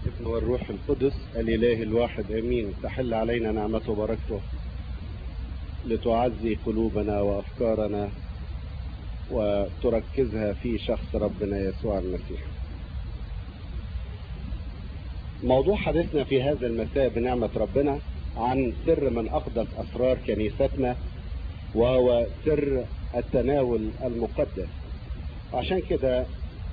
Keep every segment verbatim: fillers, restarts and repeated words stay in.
الابن والروح القدس الإله الواحد آمين. تحل علينا نعمته وبركته لتعزي قلوبنا وأفكارنا وتركزها في شخص ربنا يسوع المسيح. موضوع حديثنا في هذا المساء بنعمة ربنا عن سر من أقدس أسرار كنيستنا، وهو سر التناول المقدس. عشان كده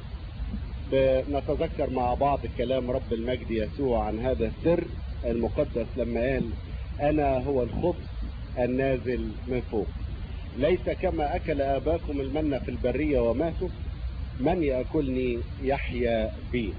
بنتذكر مع بعض كلام رب المجد يسوع عن هذا السر المقدس لما قال: أنا هو الخبز النازل من فوق، ليس كما أكل آباكم المنة في البرية وماتوا، من يأكلني يحيا بي.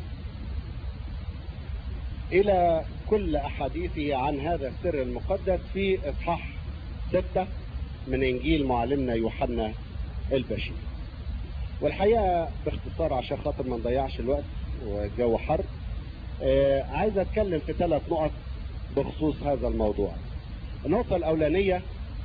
إلى كل أحاديثه عن هذا السر المقدس في إصحاح ستة من إنجيل معلمنا يوحنا البشير. والحقيقة باختصار عشان خاطر ما نضيعش الوقت والجو حر، آه عايز أتكلم في ثلاث نقط بخصوص هذا الموضوع. النقطة الأولانية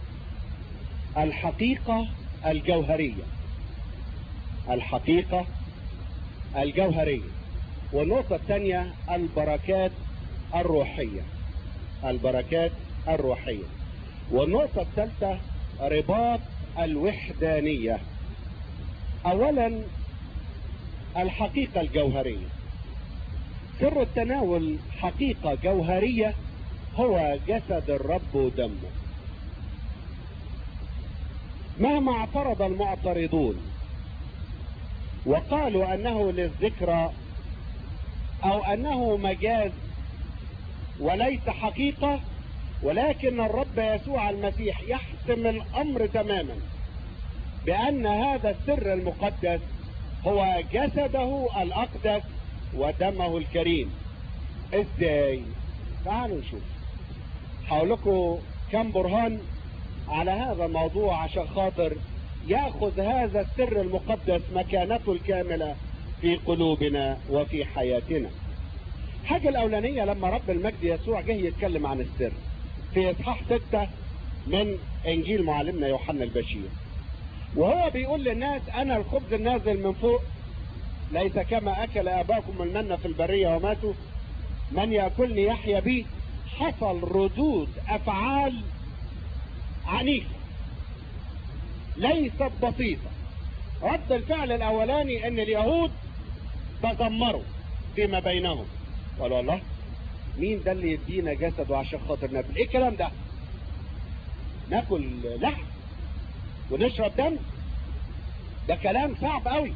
الحقيقة الجوهرية، الحقيقة الجوهرية. والنقطة الثانية البركات الروحية، البركات الروحية. والنقطة الثالثة رباط الوحدانية. أولا الحقيقة الجوهرية. سر التناول حقيقة جوهرية، هو جسد الرب ودمه. مهما اعترض المعترضون وقالوا أنه للذكرى أو أنه مجاز وليس حقيقة، ولكن الرب يسوع المسيح يحسم الأمر تماما بأن هذا السر المقدس هو جسده الأقدس ودمه الكريم. ازاي؟ تعالوا نشوف. هقول لكم كم برهان على هذا الموضوع عشان خاطر ياخذ هذا السر المقدس مكانته الكاملة في قلوبنا وفي حياتنا. الحاجة الأولانية لما رب المجد يسوع جه يتكلم عن السر في إصحاح ستة من إنجيل معلمنا يوحنا البشير، وهو بيقول للناس: أنا الخبز النازل من فوق، ليس كما أكل آباكم المنة في البرية وماتوا، من يأكلني يحيا بي. حصل ردود أفعال عنيفة ليست بسيطة. رد الفعل الأولاني أن اليهود تذمروا فيما بينهم، قالوا: الله، مين ده اللي يدينا جسده عشان خاطر ناكل؟ ايه الكلام ده؟ ناكل لحم ونشرب دم؟ ده كلام صعب قوي.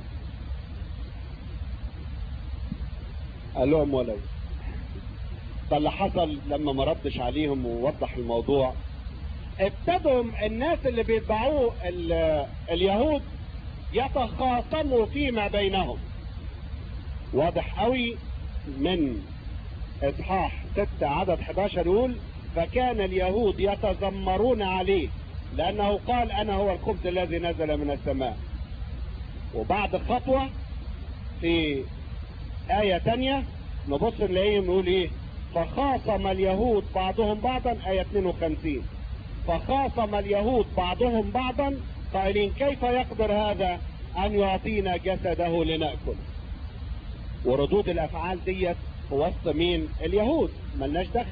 قال لهم: ولو. فاللي حصل لما ما ردش عليهم ووضح الموضوع، ابتدوا الناس اللي بيتبعوه اليهود يتخاصموا فيما بينهم. واضح قوي من اصحاح ستة عدد احد عشر يقول: فكان اليهود يتذمرون عليه لانه قال: انا هو الخبز الذي نزل من السماء. وبعد خطوة في آية تانية نبص نلاقيهم يقول ايه: فخاصم اليهود بعضهم بعضا. آية اثنين وخمسين: فخاصم اليهود بعضهم بعضا قائلين: كيف يقدر هذا ان يعطينا جسده لنأكل؟ وردود الافعال ديت في وسط مين؟ اليهود. ملناش دخل،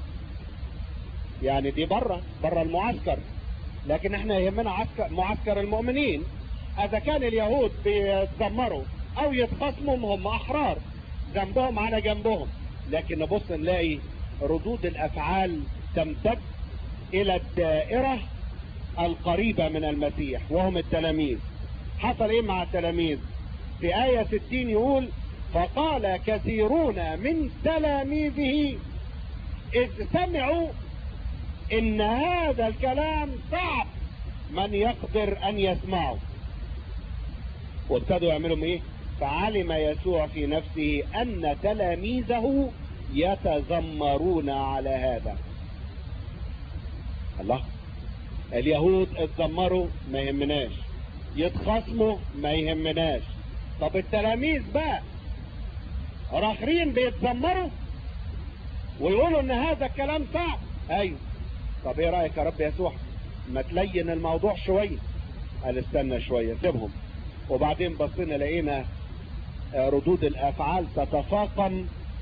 يعني دي بره بره المعسكر، لكن احنا يهمنا عسكر معسكر المؤمنين. اذا كان اليهود بيتذمروا او يتخاصموا هم احرار، ذنبهم على جنبهم، لكن نبص نلاقي ردود الافعال تمتد الى الدائرة القريبة من المسيح وهم التلاميذ. حصل ايه مع التلاميذ؟ في آية ستين يقول: فقال كثيرون من تلاميذه إذ سمعوا إن هذا الكلام صعب من يقدر أن يسمعه. وابتدوا يعملوا إيه؟ فعلم يسوع في نفسه أن تلاميذه يتذمرون على هذا. الله، اليهود اتذمروا ما يهمناش، يتخاصموا ما يهمناش. طب التلاميذ بقى راخرين بيتذمروا ويقولوا ان هذا الكلام صعب. ايوه، طب ايه رايك يا رب يسوع ما تلين الموضوع شويه؟ قال: استنى شويه، سيبهم. وبعدين بصينا لقينا ردود الافعال تتفاقم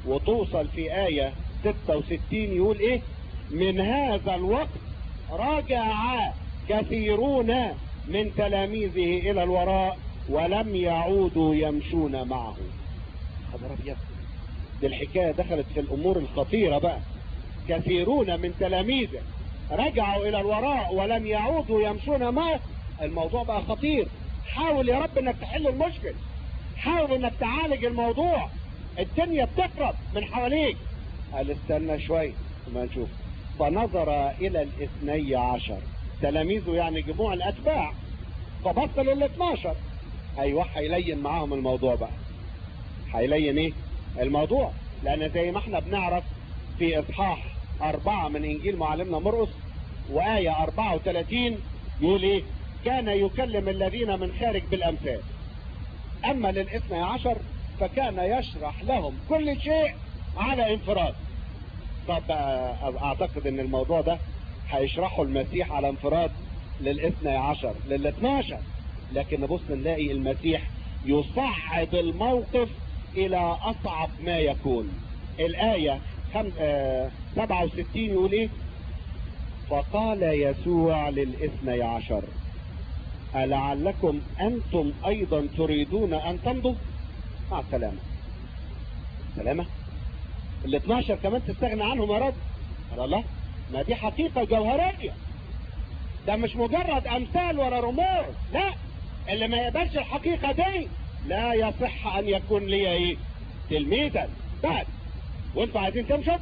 وتوصل في آية ستة وستين يقول ايه؟ من هذا الوقت رجع كثيرون من تلاميذه الى الوراء ولم يعودوا يمشون معه. خبر ابيض، دي الحكاية دخلت في الامور الخطيرة بقى. كثيرون من تلاميذه رجعوا الى الوراء ولم يعودوا يمشون معه. الموضوع بقى خطير. حاول يا رب انك تحل المشكل، حاول انك تعالج الموضوع، الدنيا بتقرب من حواليك. قال استنى شوي ما نشوف. فنظر الى الاثني عشر تلاميذه، يعني جموع الاتباع، فبص للاثناشر. ايوه هيلين معاهم الموضوع بقى. هيلين ايه الموضوع؟ لان زي ما احنا بنعرف في اصحاح اربعة من انجيل معلمنا مرقس وآية اربعة وثلاثين يقول ايه؟ كان يكلم الذين من خارج بالامثال، اما للاثني عشر فكان يشرح لهم كل شيء على انفراد. طب اعتقد ان الموضوع ده هيشرحه المسيح على انفراد للاثني عشر للاثناشر، لكن نبص نلاقي المسيح يصعد الموقف الى اصعب ما يكون. الايه خم... آه... سبعة وستين يقول ايه؟ فقال يسوع للاثني عشر ألعلكم انتم ايضا تريدون ان تمضوا؟ مع السلامه. سلامه؟ ال اثناشر كمان تستغنى عنهم يا رب؟ قال الله، ما دي حقيقة جوهرية، ده مش مجرد امثال ولا رموز. لا، اللي ما يقبلش الحقيقة دي لا يصح ان يكون لي ايه؟ تلميذا بعد. وانتوا عايزين تمشوا؟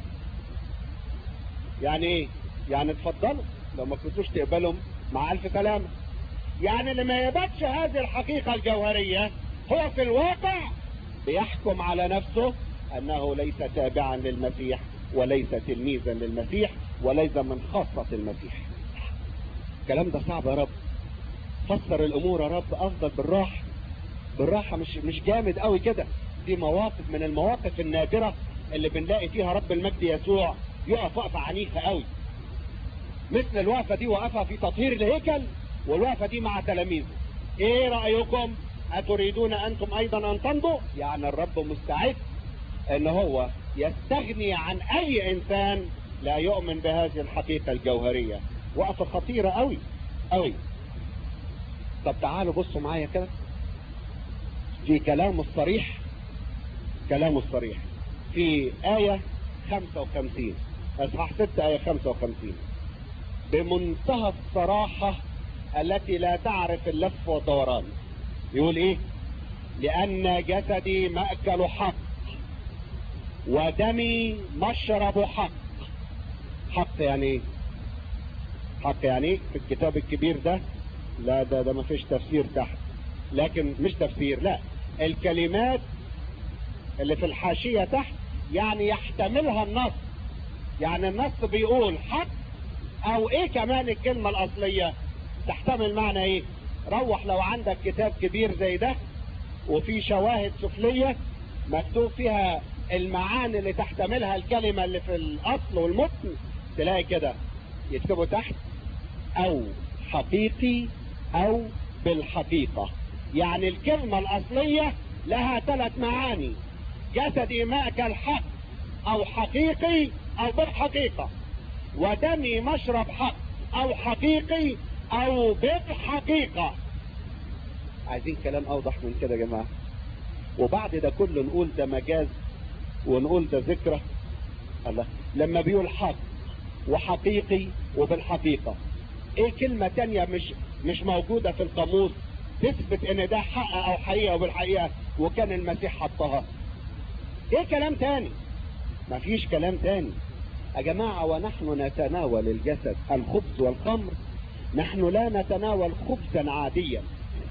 يعني ايه؟ يعني اتفضلوا، لو ما كنتوش تقبلهم مع الف سلامة. يعني اللي ما يقبلش هذه الحقيقة الجوهرية هو في الواقع بيحكم على نفسه انه ليس تابعا للمسيح وليس تلميذا للمسيح وليس من خاصة المسيح. الكلام ده صعب يا رب. فسر الامور يا رب افضل بالراحة، بالراحة، مش مش جامد قوي كده. دي مواقف من المواقف النادرة اللي بنلاقي فيها رب المجد يسوع يقف وقفة عنيفة قوي، مثل الوقفة دي وقفها في تطهير الهيكل، والوقفة دي مع تلاميذه. ايه رأيكم؟ اتريدون انتم ايضا ان تمضوا؟ يعني الرب مستعد ان هو يستغني عن اي انسان لا يؤمن بهذه الحقيقة الجوهرية. وقفة خطيرة قوي قوي. طب تعالوا بصوا معايا كده في كلامه الصريح، كلامه الصريح في آية خمسة وخمسين، اصحاح ستة آية خمسة وخمسين، بمنتهى الصراحة التي لا تعرف اللف والدوران. يقول ايه؟ لان جسدي مأكل حق ودمي مشرب حق. حق يعني ايه؟ حق يعني ايه؟ في الكتاب الكبير ده لا، ده ده ما فيش تفسير تحت، لكن مش تفسير، لا، الكلمات اللي في الحاشية تحت يعني يحتملها النص. يعني النص بيقول حق او ايه كمان الكلمة الاصلية تحتمل معنى ايه. روح لو عندك كتاب كبير زي ده وفي شواهد سفلية مكتوب فيها المعاني اللي تحتملها الكلمة اللي في الاصل والمتن، تلاقي كده يكتبوا تحت او حقيقي او بالحقيقة. يعني الكلمة الاصلية لها ثلاث معاني: جسدي مأكل حق او حقيقي او بالحقيقة، ودمي مشرب حق او حقيقي او بالحقيقة. عايزين كلام اوضح من كده يا جماعة؟ وبعد ده كله نقول ده مجاز ونقول ده ذكرى؟ الله، لما بيقول حق وحقيقي وبالحقيقة، ايه كلمة تانية مش مش موجودة في القاموس تثبت ان ده حق او حقيقة وبالحقيقة وكان المسيح حطها؟ ايه كلام تاني؟ مفيش كلام تاني يا جماعة. ونحن نتناول الجسد الخبز والخمر، نحن لا نتناول خبزا عاديا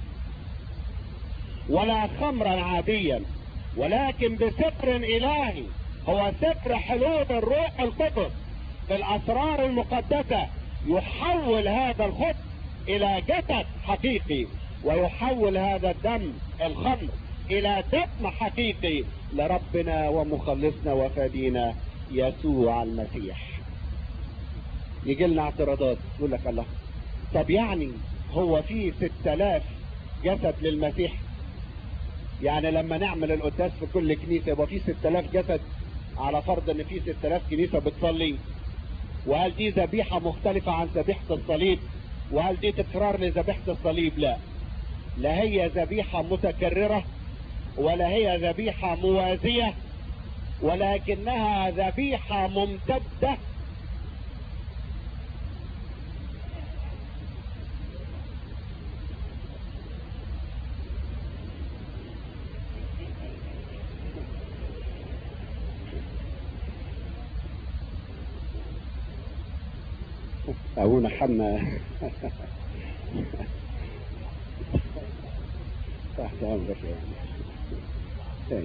ولا خمرا عاديا، ولكن بسفر الهي، هو سفر حلول الروح القدس في الاسرار المقدسة، يحول هذا الخبز الى جسد حقيقي، ويحول هذا الدم الخمر الى دم حقيقي لربنا ومخلصنا وفادينا يسوع المسيح. يجي لنا اعتراضات، يقول لك الله، طب يعني هو في ستة آلاف جسد للمسيح؟ يعني لما نعمل القداس في كل كنيسة يبقى في ستة آلاف جسد؟ على فرض ان في ستة آلاف كنيسة بتصلي، وهل دي ذبيحة مختلفة عن ذبيحة الصليب؟ وهل دي تكرار لذبيحة الصليب؟ لا، لا هي ذبيحة متكررة ولا هي ذبيحة موازية، ولكنها ذبيحة ممتدة أبونا حنا تحت أمرك يعني.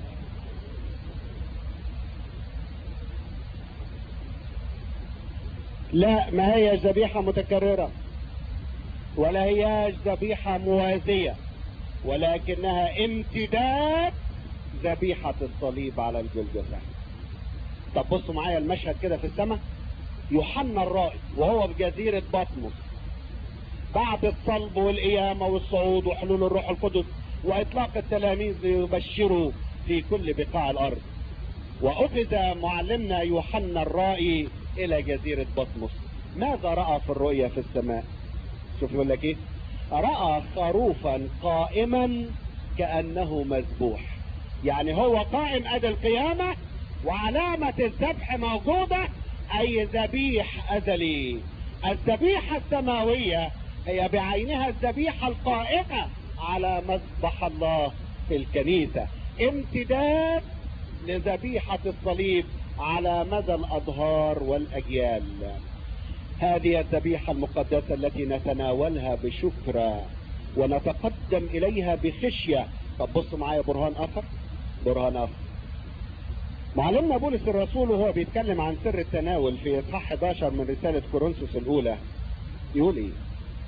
لا، ما هي ذبيحة متكررة ولا هي ذبيحة موازية، ولكنها امتداد ذبيحة الصليب على الجلجثة. طب بصوا معايا المشهد كده في السماء. يوحنا الرائي وهو بجزيرة بطمس بعد الصلب والقيامة والصعود وحلول الروح القدس واطلاق التلاميذ ليبشروا في كل بقاع الارض، واخذ معلمنا يوحنا الرائي الى جزيرة بطمس. ماذا رأى في الرؤيا في السماء؟ شوف يقول لك ايه، رأى خروفا قائما كأنه مذبوح. يعني هو قائم ادي القيامة وعلامة الذبح موجودة، اي ذبيح ازلي. الذبيحة السماوية هي بعينها الذبيحة القائمة على مذبح الله في الكنيسة، امتداد لذبيحة الصليب على مدى الأظهار والأجيال. هذه الذبيحة المقدسة التي نتناولها بشكر ونتقدم إليها بخشية. طب بصوا معايا برهان آخر، برهان آخر. معلمنا بولس الرسول وهو بيتكلم عن سر التناول في إصحاح احد عشر من رسالة كورنثوس الأولى يقول إيه؟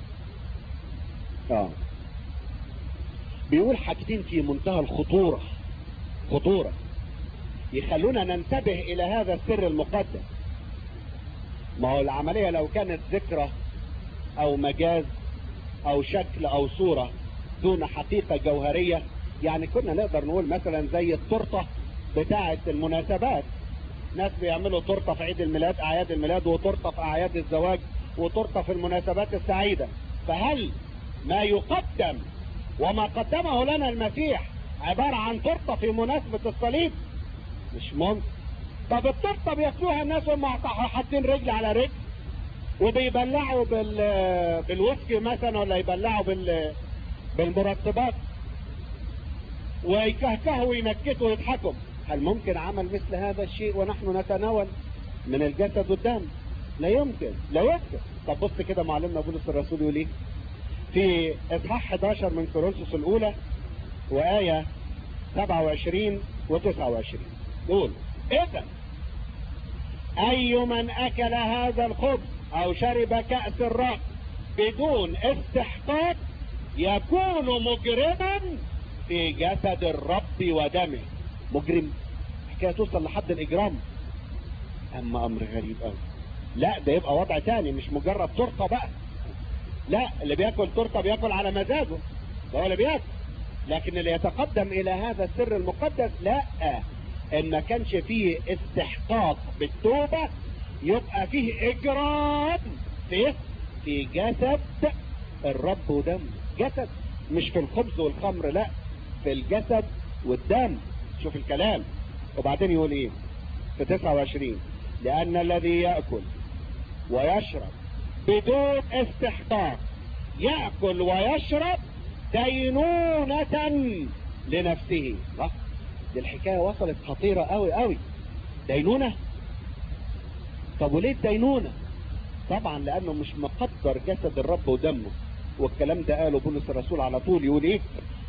آه بيقول حاجتين في منتهى الخطورة، خطورة يخلونا ننتبه إلى هذا السر المقدس. ما هو العملية لو كانت ذكرى أو مجاز أو شكل أو صورة دون حقيقة جوهرية، يعني كنا نقدر نقول مثلا زي التورته بتاعة المناسبات. ناس بيعملوا تورته في عيد الميلاد، أعياد الميلاد، وتورته في أعياد الزواج، وتورته في المناسبات السعيدة. فهل ما يقدم وما قدمه لنا المسيح عبارة عن تورته في مناسبة الصليب؟ مش ممكن. طب التورته بياكلوها الناس وهم حاطين رجل على رجل، وبيبلعوا بال بالويسكي مثلا، ولا يبلعوا بال بالمرطبات ويكهكهوا وينكتوا ويضحكوا. هل ممكن عمل مثل هذا الشيء ونحن نتناول من الجسد والدم؟ لا يمكن، لا يمكن. طب بص كده معلمنا بولس الرسول يقول ايه في اصحاح احد عشر من كورنثوس الاولى وآية سبعة وعشرين وتسعة وعشرين يقول: اذا اي من اكل هذا الخبز او شرب كأس الرب بدون استحقاق يكون مجرما في جسد الرب ودمه. مجرم، حكاية توصل لحد الاجرام. اما امر غريب قوي. لا ده يبقى وضع تاني، مش مجرد تورته بقى. لا، اللي بياكل تورته بياكل على مزاجه، ده هو اللي بياكل. لكن اللي يتقدم الى هذا السر المقدس لا، ان ما كانش فيه استحقاق بالتوبة يبقى فيه اجرام في في جسد الرب ودم. جسد، مش في الخبز والخمر، لا، في الجسد والدم. شوف الكلام. وبعدين يقول ايه في تسعة وعشرين: لان الذي يأكل ويشرب بدون استحقاق يأكل ويشرب دينونة لنفسه. صح، دي الحكاية وصلت خطيرة قوي قوي. دينونة؟ طب وليه الدينونة؟ طبعا لانه مش مقدر جسد الرب ودمه. والكلام ده قاله بولس الرسول على طول. يقول ايه؟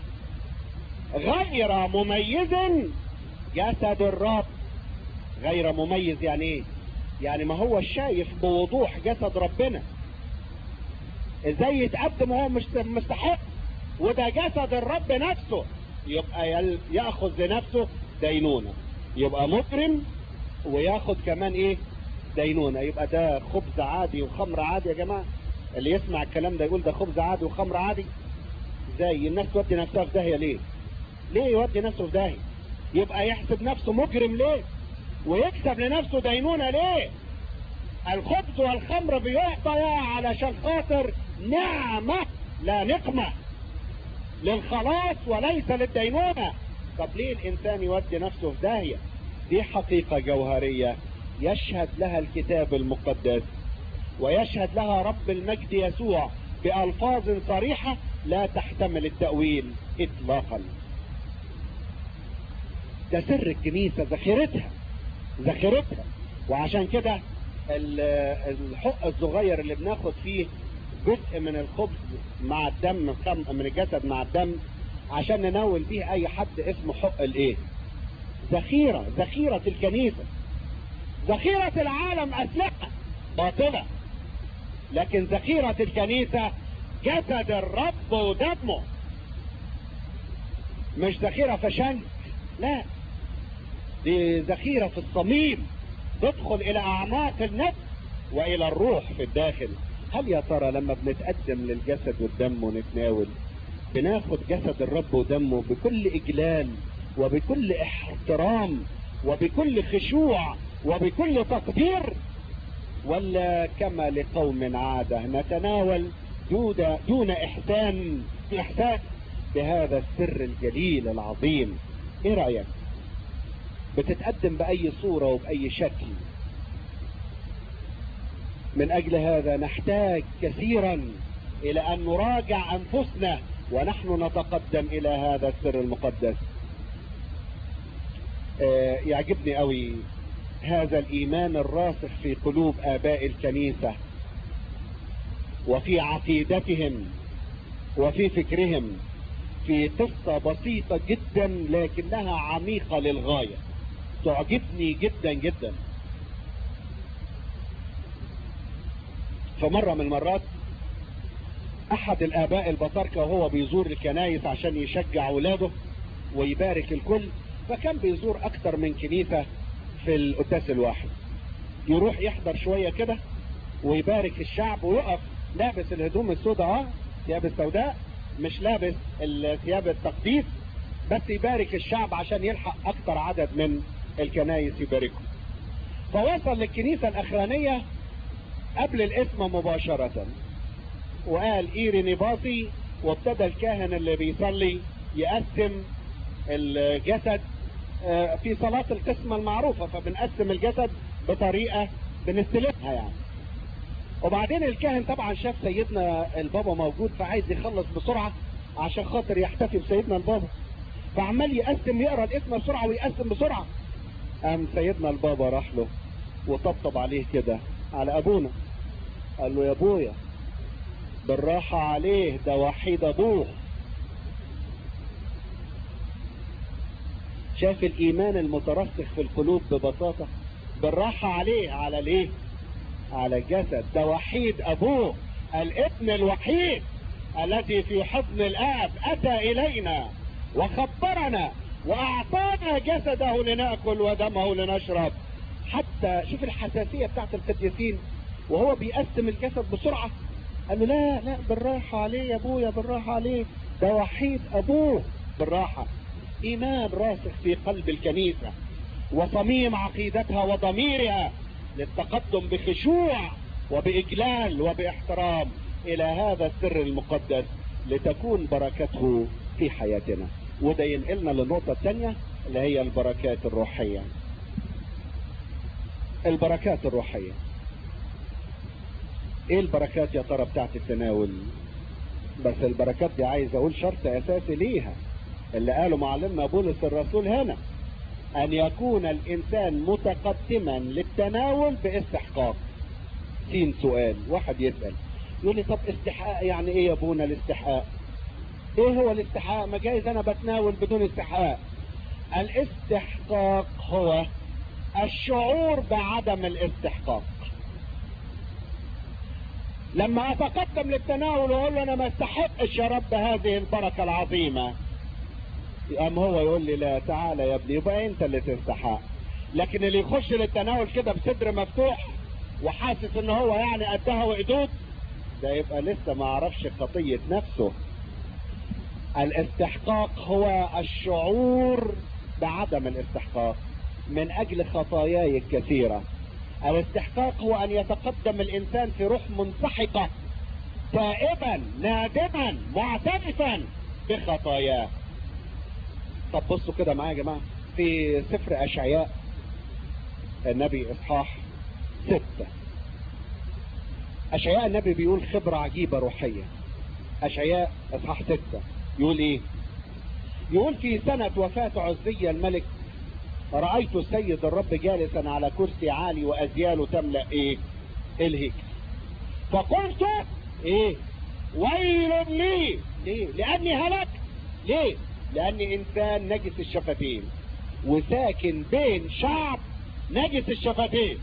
غير مميز جسد الرب. غير مميز يعني ايه؟ يعني ما هو شايف بوضوح جسد ربنا ازاي يتقدم وهو مش مستحق، وده جسد الرب نفسه. يبقى ياخذ لنفسه دينونة، يبقى مجرم وياخذ كمان ايه؟ دينونة. يبقى ده خبز عادي وخمر عادي يا جماعة؟ اللي يسمع الكلام ده يقول ده خبز عادي وخمر عادي؟ ازاي الناس تودي نفسها في داهية؟ ليه ليه يودي نفسه في داهية؟ يبقى يحسب نفسه مجرم ليه؟ ويكسب لنفسه دينونة ليه؟ الخبز والخمر بيعطى علشان خاطر نعمة لا نقمة، للخلاص وليس للدينونة. طب ليه الانسان يودي نفسه في داهية؟ دي حقيقة جوهرية يشهد لها الكتاب المقدس، ويشهد لها رب المجد يسوع بألفاظ صريحة لا تحتمل التأويل اطلاقا. ده سر الكنيسة، ذخيرتها ذخيرتها. وعشان كده الحق الصغير اللي بناخد فيه جزء من الخبز مع الدم من الجسد مع الدم عشان نناول بيه اي حد اسمه حق الايه؟ ذخيرة ذخيرة الكنيسة. ذخيرة العالم اسلحة باطلة، لكن ذخيرة الكنيسة جسد الرب ودمه. مش ذخيرة فشنك، لا، دي ذخيرة في الصميم تدخل الى اعماق النفس والى الروح في الداخل. هل يا ترى لما بنتقدم للجسد والدم ونتناول بناخد جسد الرب ودمه بكل اجلال وبكل احترام وبكل خشوع وبكل تقدير، ولا كما لقوم عادة نتناول دون دون احسان احساس بهذا السر الجليل العظيم؟ ايه رأيك؟ بتتقدم بأي صورة وبأي شكل. من أجل هذا نحتاج كثيرا إلى أن نراجع أنفسنا ونحن نتقدم إلى هذا السر المقدس. آه يعجبني قوي هذا الإيمان الراسخ في قلوب آباء الكنيسة وفي عقيدتهم وفي فكرهم، في قصة بسيطة جدا لكنها عميقة للغاية تعجبني جدا جدا. فمرة من المرات احد الاباء البطاركة وهو بيزور الكنايس عشان يشجع اولاده ويبارك الكل، فكان بيزور اكتر من كنيسة في القداس الواحد، يروح يحضر شوية كده ويبارك الشعب ويقف لابس الهدوم السوداء، اه ثياب السوداء، مش لابس ثياب التقديس، بس يبارك الشعب عشان يلحق اكتر عدد من الكنايس يباركهم. فوصل للكنيسة الاخرانية قبل الاسم مباشرة وقال ايريني باصي، وابتدى الكاهن اللي بيصلي يقسم الجسد في صلاة القسمة المعروفة، فبنقسم الجسد بطريقة بنستلمها يعني. وبعدين الكاهن طبعا شاف سيدنا البابا موجود فعايز يخلص بسرعة عشان خاطر يحتفي بسيدنا البابا، فعمال يقسم يقرأ الاسم بسرعة ويقسم بسرعة. قام سيدنا البابا راح له وطبطب عليه كده على ابونا، قال له يا ابويا بالراحة عليه، ده وحيد ابوه. شاف الايمان المترسخ في القلوب ببساطة، بالراحة عليه. على ليه؟ على الجسد، ده وحيد ابوه، الابن الوحيد الذي في حضن الاب اتى الينا وخبرنا واعطانا جسده لنأكل ودمه لنشرب. حتى شوف الحساسية بتاعت القديسين وهو بيقسم الجسد بسرعة، قال له لا لا بالراحة عليه يا ابويا، بالراحة عليه، ده وحيد ابوه، بالراحة. ايمان راسخ في قلب الكنيسة وصميم عقيدتها وضميرها للتقدم بخشوع وبإجلال وباحترام الى هذا السر المقدس لتكون بركته في حياتنا. وده ينقلنا للنقطة الثانية اللي هي البركات الروحية. البركات الروحية ايه البركات يا ترى بتاعت التناول؟ بس البركات دي عايز اقول شرط اساسي ليها اللي قاله معلمنا بولس الرسول هنا، ان يكون الانسان متقدما للتناول باستحقاق. سين سؤال، واحد يسأل يقول لي طب استحقاق يعني ايه يا ابونا الاستحقاق؟ ايه هو الاستحقاق؟ ما جايز انا بتناول بدون استحقاق. الاستحقاق هو الشعور بعدم الاستحقاق. لما اتقدم للتناول واقول له انا ما استحقش يا رب هذه البركة العظيمة، يقوم هو يقول لي لا تعالى يا ابني، يبقى انت اللي تستحق. لكن اللي يخش للتناول كده بصدر مفتوح وحاسس ان هو يعني قدها وقدود، ده يبقى لسه ما عرفش خطية نفسه. الاستحقاق هو الشعور بعدم الاستحقاق. من اجل خطاياي الكثيرة. الاستحقاق هو ان يتقدم الانسان في روح منسحقة تائبا نادما معترفا بخطاياه. طب بصوا كده معايا يا جماعة في سفر اشعياء النبي اصحاح ستة. اشعياء النبي بيقول خبرة عجيبة روحية. اشعياء اصحاح ستة يقول ايه؟ يقول في سنة وفاة عزية الملك رأيت السيد الرب جالسا على كرسي عالي وأزياله تملأ ايه؟ الهيكل. فقلت ايه؟ ويل لي. ليه؟ لأني هلك. ليه؟ لأني إنسان نجس الشفتين وساكن بين شعب نجس الشفتين.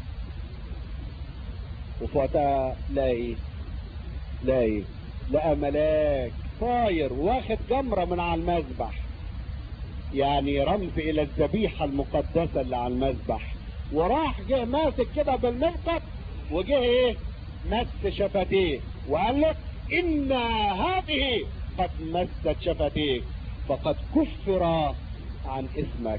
وفي وقتها لا ايه؟ لا ايه؟ لقى ملاك طاير واخد جمرة من على المذبح، يعني رمز الى الذبيحة المقدسة اللي على المذبح، وراح جه ماسك كده بالمنقط وجه ايه؟ مس شفتيه وقال لك ان هذه قد مست شفتيك فقد كفر عن اسمك.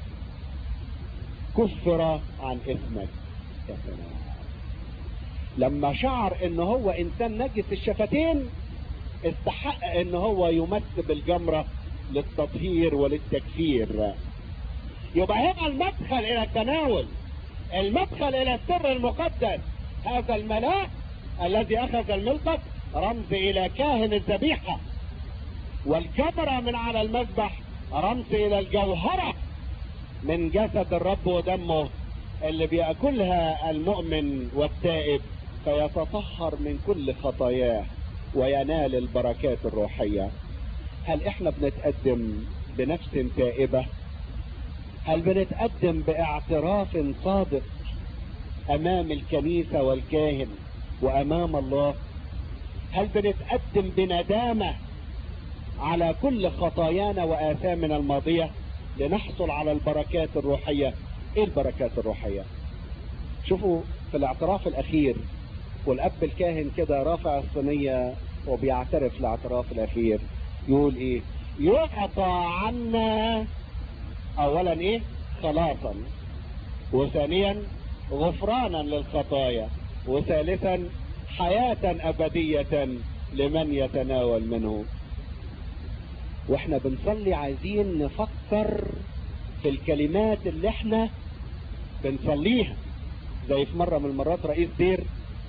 كفر عن اسمك. يا سلام. لما شعر ان هو انسان نجس الشفتين استحق ان هو يمس بالجمرة للتطهير وللتكفير. يبقى هنا المدخل الى التناول، المدخل الى السر المقدس. هذا الملاك الذي اخذ الملقط رمز الى كاهن الذبيحة، والجمرة من على المذبح رمز الى الجوهرة من جسد الرب ودمه اللي بيأكلها المؤمن والتائب فيتطهر من كل خطاياه وينال البركات الروحية. هل احنا بنتقدم بنفس تائبة؟ هل بنتقدم باعتراف صادق امام الكنيسة والكاهن وامام الله؟ هل بنتقدم بندامة على كل خطايانا واثامنا الماضية لنحصل على البركات الروحية؟ ايه البركات الروحية؟ شوفوا في الاعتراف الاخير والاب الكاهن كده رافع الصينية وبيعترف الاعتراف الاخير يقول ايه؟ يعطى عنا اولا ايه؟ خلاصا، وثانيا غفرانا للخطايا، وثالثا حياة ابدية لمن يتناول منه. واحنا بنصلي عايزين نفكر في الكلمات اللي احنا بنصليها. زي في مرة من المرات رئيس دير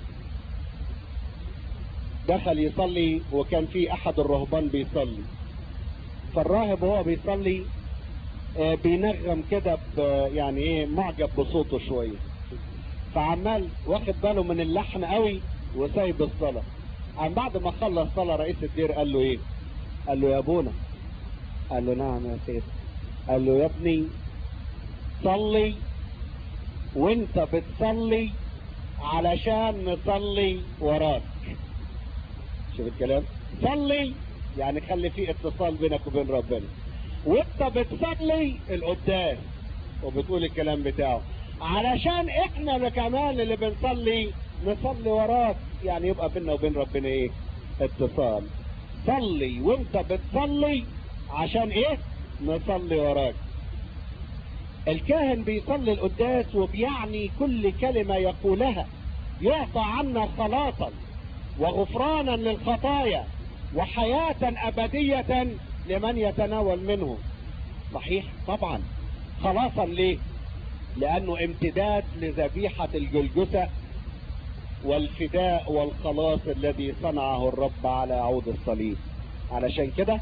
دخل يصلي وكان في احد الرهبان بيصلي، فالراهب وهو بيصلي بينغم كده يعني ايه معجب بصوته شوية، فعمال واخد باله من اللحن قوي وسايب الصلاة. عن بعد ما خلص صلاة رئيس الدير قال له ايه؟ قال له يا ابونا. قال له نعم يا سيد. قال له يا ابني صلي وانت بتصلي علشان نصلي وراك. شوف الكلام، صلي يعني خلي فيه اتصال بينك وبين ربنا، وانت بتصلي القداس وبتقول الكلام بتاعه علشان احنا كمان اللي بنصلي نصلي وراك، يعني يبقى بيننا وبين ربنا ايه؟ اتصال. صلي وانت بتصلي عشان ايه؟ نصلي وراك. الكاهن بيصلي القداس وبيعني كل كلمة يقولها يعطى عنا خلاصا وغفرانا للخطايا وحياة أبدية لمن يتناول منه. صحيح طبعا. خلاصا ليه؟ لأنه امتداد لذبيحة الجلجثة والفداء والخلاص الذي صنعه الرب على عود الصليب. علشان كده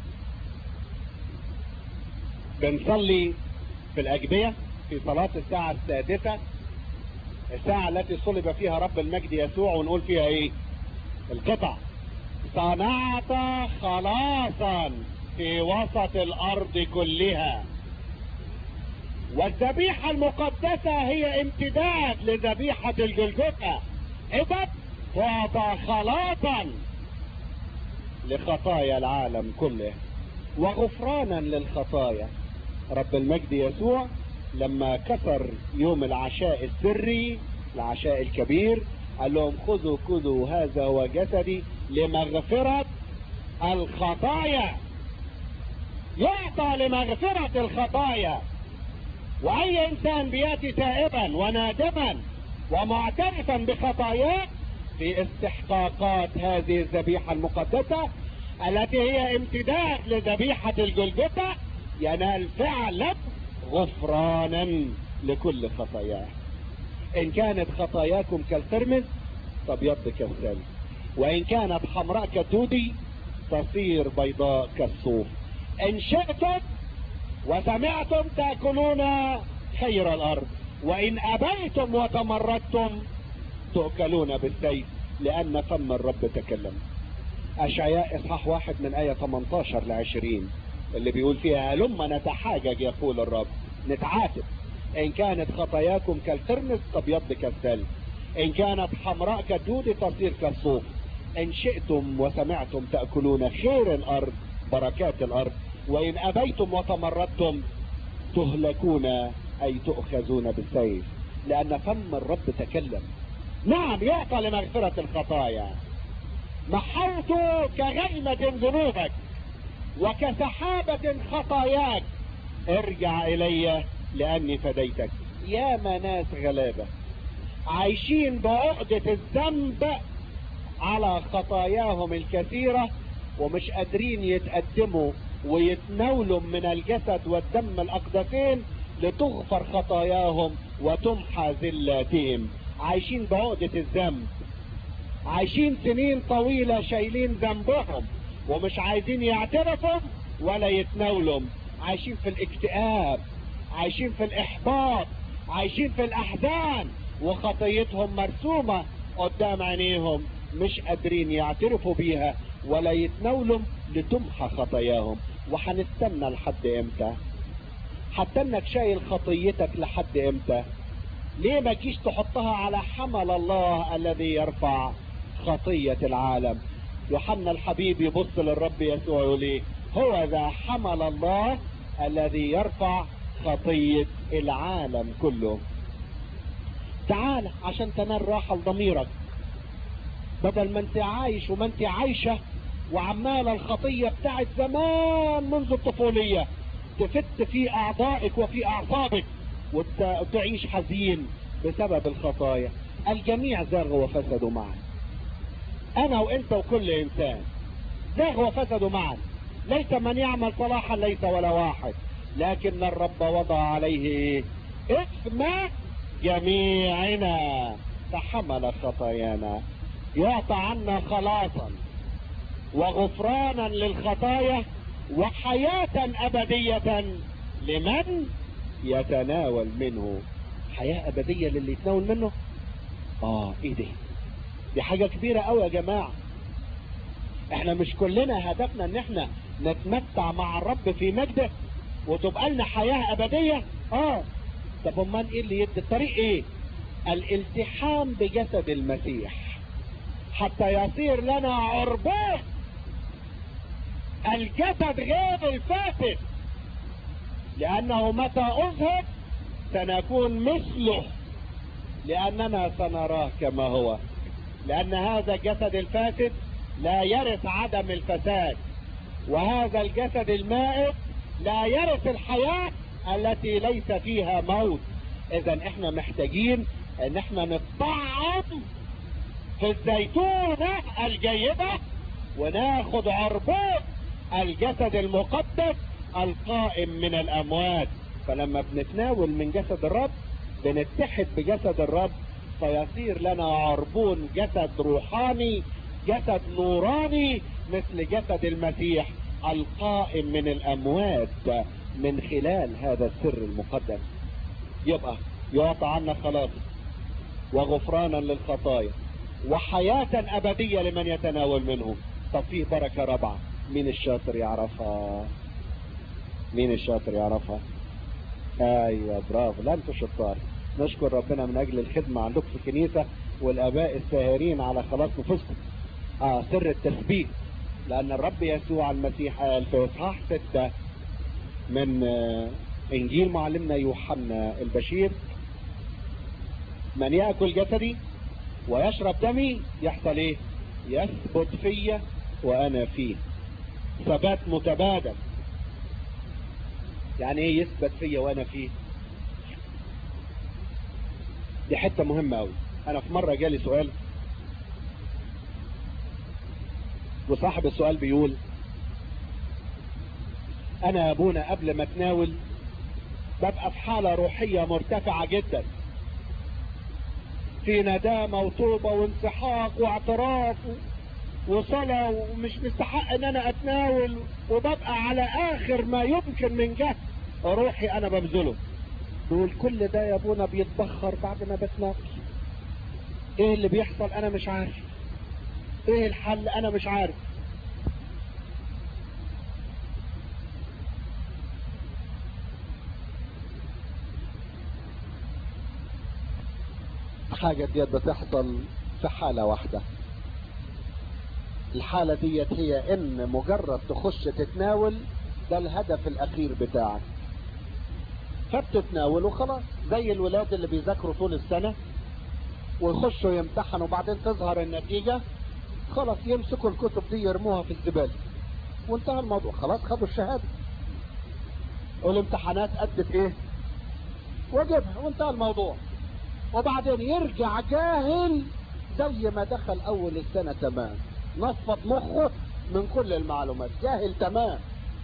بنصلي في الأجبية في صلاة الساعة السادسة، الساعة التي صلب فيها رب المجد يسوع، ونقول فيها ايه؟ القطع. صنعت خلاصا في وسط الأرض كلها. والذبيحة المقدسة هي امتداد لذبيحة الجلجثة، إذا تعطى خلاصا لخطايا العالم كله وغفرانا للخطايا. رب المجد يسوع لما كسر يوم العشاء السري العشاء الكبير قال لهم خذوا كلوا هذا هو جسدي لمغفرة الخطايا. يعطى لمغفرة الخطايا. واي انسان بياتي تائبا ونادما ومعترفا بخطاياه في استحقاقات هذه الذبيحة المقدسة التي هي امتداد لذبيحة الجلجثة ينال فعلا غفرانا لكل خطاياه. ان كانت خطاياكم كالقرمز فابيض كالثلج، وان كانت حمراء كالدودي تصير بيضاء كالصوف. ان شئتم وسمعتم تأكلون خير الارض، وان ابيتم وتمردتم تؤكلون بالسيف، لان فم الرب تكلم. اشعياء اصحاح واحد من ايه ثمانية عشر ل عشرين اللي بيقول فيها هلما نتحاجج يقول الرب، نتعاتب. ان كانت خطاياكم كالقرمز تبيض كالثلج، ان كانت حمراء كالدود تصير كالصوف. ان شئتم وسمعتم تأكلون خير الارض، بركات الارض، وان ابيتم وتمردتم تهلكون اي تؤخذون بالسيف، لان فم الرب تكلم. نعم يعطى لمغفرة الخطايا. محوت كغيمة ذنوبك وكسحابة خطاياك، ارجع الي لاني فديتك. يا ناس غلابة عايشين بعقدة الذنب على خطاياهم الكثيرة ومش قادرين يتقدموا ويتناولوا من الجسد والدم الاقدسين لتغفر خطاياهم وتمحى ذلاتهم. عايشين بعقدة الذنب، عايشين سنين طويلة شايلين ذنبهم ومش عايزين يعترفوا ولا يتناولوا. عايشين في الاكتئاب، عايشين في الاحباط، عايشين في الاحزان، وخطيتهم مرسومة قدام عينيهم مش قادرين يعترفوا بيها ولا يتناولوا لتمحى خطاياهم. وحنستنى لحد امتى؟ حتى انك شايل خطيتك لحد امتى؟ ليه ما تجيش تحطها على حمل الله الذي يرفع خطية العالم؟ يوحنا الحبيب يبص للرب يسوع يقول ايه؟ هو ذا حمل الله الذي يرفع خطية العالم كله. تعال عشان تنال راحة لضميرك، بدل ما انت عايش وما انت عايشة وعمال الخطية بتاعت زمان منذ الطفولية تفت في اعضائك وفي اعصابك وتعيش حزين بسبب الخطايا. الجميع زاغوا وفسدوا معا، انا وانت وكل انسان زاغوا وفسدوا معا. ليس من يعمل صلاحا ليس ولا واحد، لكن الرب وضع عليه اسم جميعنا فحمل خطايانا. يعطى عنا خلاصا وغفرانا للخطايا وحياة أبدية لمن يتناول منه. حياة أبدية للي يتناول منه. آه إيه دي؟ دي حاجة كبيرة أوي يا جماعة. إحنا مش كلنا هدفنا إن إحنا نتمتع مع الرب في مجده وتبقى لنا حياة أبدية؟ آه. طب أمال إيه اللي يدي الطريق؟ إيه؟ الالتحام بجسد المسيح حتى يصير لنا عربان الجسد غير الفاسد، لأنه متى أظهر سنكون مثله، لأننا سنراه كما هو. لأن هذا الجسد الفاسد لا يرث عدم الفساد، وهذا الجسد المائت لا يرث الحياة التي ليس فيها موت. إذا احنا محتاجين ان احنا نطعم في الزيتونة الجيدة وناخد عربون الجسد المقدس القائم من الأموات. فلما بنتناول من جسد الرب بنتحد بجسد الرب فيصير لنا عربون جسد روحاني، جسد نوراني مثل جسد المسيح القائم من الأموات من خلال هذا السر المقدس. يبقى يعطى عنا خلاص وغفرانا للخطايا وحياة أبدية لمن يتناول منه. طب فيه بركة رابعة، مين الشاطر يعرفها؟ مين الشاطر يعرفها؟ ايوه برافو، لا انتوا شطار. نشكر ربنا من اجل الخدمة عندكم في الكنيسة والاباء الساهرين على خلاص نفوسكم. اه سر التثبيت، لان الرب يسوع المسيح قال في اصحاح ستة من آه انجيل معلمنا يوحنا البشير: من يأكل جسدي ويشرب دمي يحصل ايه؟ يثبت فيا وانا فيه. ثبات متبادل. يعني ايه يثبت فيا وانا فيه؟ دي حتة مهمة قوي. انا في مرة جالي سؤال، وصاحب السؤال بيقول: انا يا ابونا قبل ما اتناول ببقى في حالة روحية مرتفعة جدا، في ندامة وتوبة وانسحاق واعتراف وصلاة، ومش مستحق ان انا اتناول، وببقى على اخر ما يمكن من جهد روحي انا ببذله. دول كل ده يا ابونا بيتبخر بعد ما بتناول. ايه اللي بيحصل؟ انا مش عارف. ايه الحل؟ انا مش عارف. حاجة ديت بتحصل في حالة واحدة. الحالة ديت هي ان مجرد تخش تتناول، ده الهدف الاخير بتاعك، فبتتناول وخلاص. زي الولاد اللي بيذاكروا طول السنة ويخشوا يمتحنوا وبعدين تظهر النتيجة، خلاص يمسكوا الكتب دي يرموها في الزبالة وانتهى الموضوع، خلاص خدوا الشهادة والامتحانات أدت ايه واجبها وانتهى الموضوع. وبعدين يرجع جاهل زي ما دخل اول السنة تمام، نصفت مخه من كل المعلومات، جاهل تمام،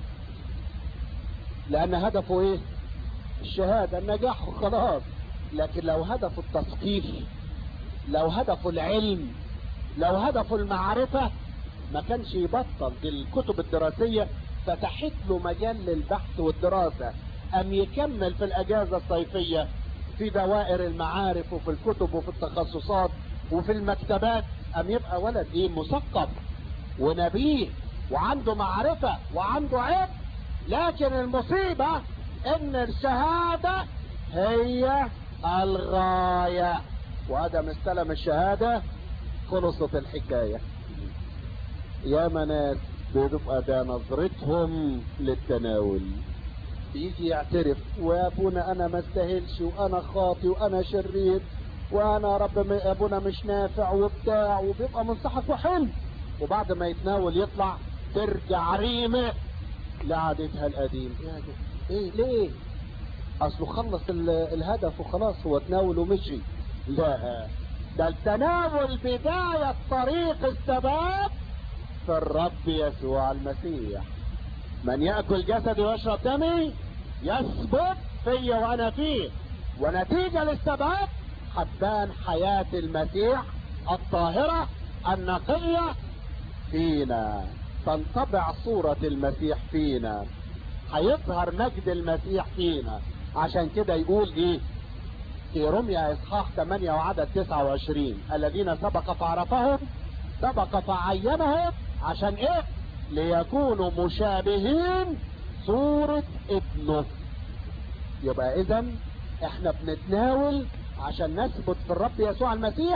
لان هدفه ايه؟ الشهادة، النجاح وخلاص. لكن لو هدفه التثقيف، لو هدفه العلم، لو هدفه المعرفة، ما كانش يبطل. دي الكتب الدراسية فتحت له مجال للبحث والدراسة، ام يكمل في الاجازة الصيفية في دوائر المعارف وفي الكتب وفي التخصصات وفي المكتبات، ام يبقى ولد ايه؟ مثقف ونبيه وعنده معرفة وعنده علم. لكن المصيبة ان الشهادة هي الغاية، وادم استلم الشهادة خلصت الحكاية. يا ناس بيبقى ده نظرتهم للتناول، يجي يعترف: ويا ابونا انا ما استاهلش، وانا خاطي، وانا شرير، وانا رب ابونا مش نافع وبتاع، وبيبقى منصحك وحلو، وبعد ما يتناول يطلع ترجع ريمه لعادتها القديم. ايه ليه؟ اصله خلص الهدف وخلاص، هو تناول ومشي. لا، ده التناول بداية طريق الثبات في الرب يسوع المسيح. من يأكل جسدي ويشرب دمي يثبت في وانا فيه، ونتيجة للثبات حبان حياة المسيح الطاهرة النقية فينا، تنطبع صورة المسيح فينا، هيظهر مجد المسيح فينا. عشان كده يقول ايه في رمية اصحاح ثمانية وعدد تسعة وعشرين: الذين سبق فعرفهم سبق فعينهم عشان ايه؟ ليكونوا مشابهين صورة ابنه. يبقى اذا احنا بنتناول عشان نثبت في الرب يسوع المسيح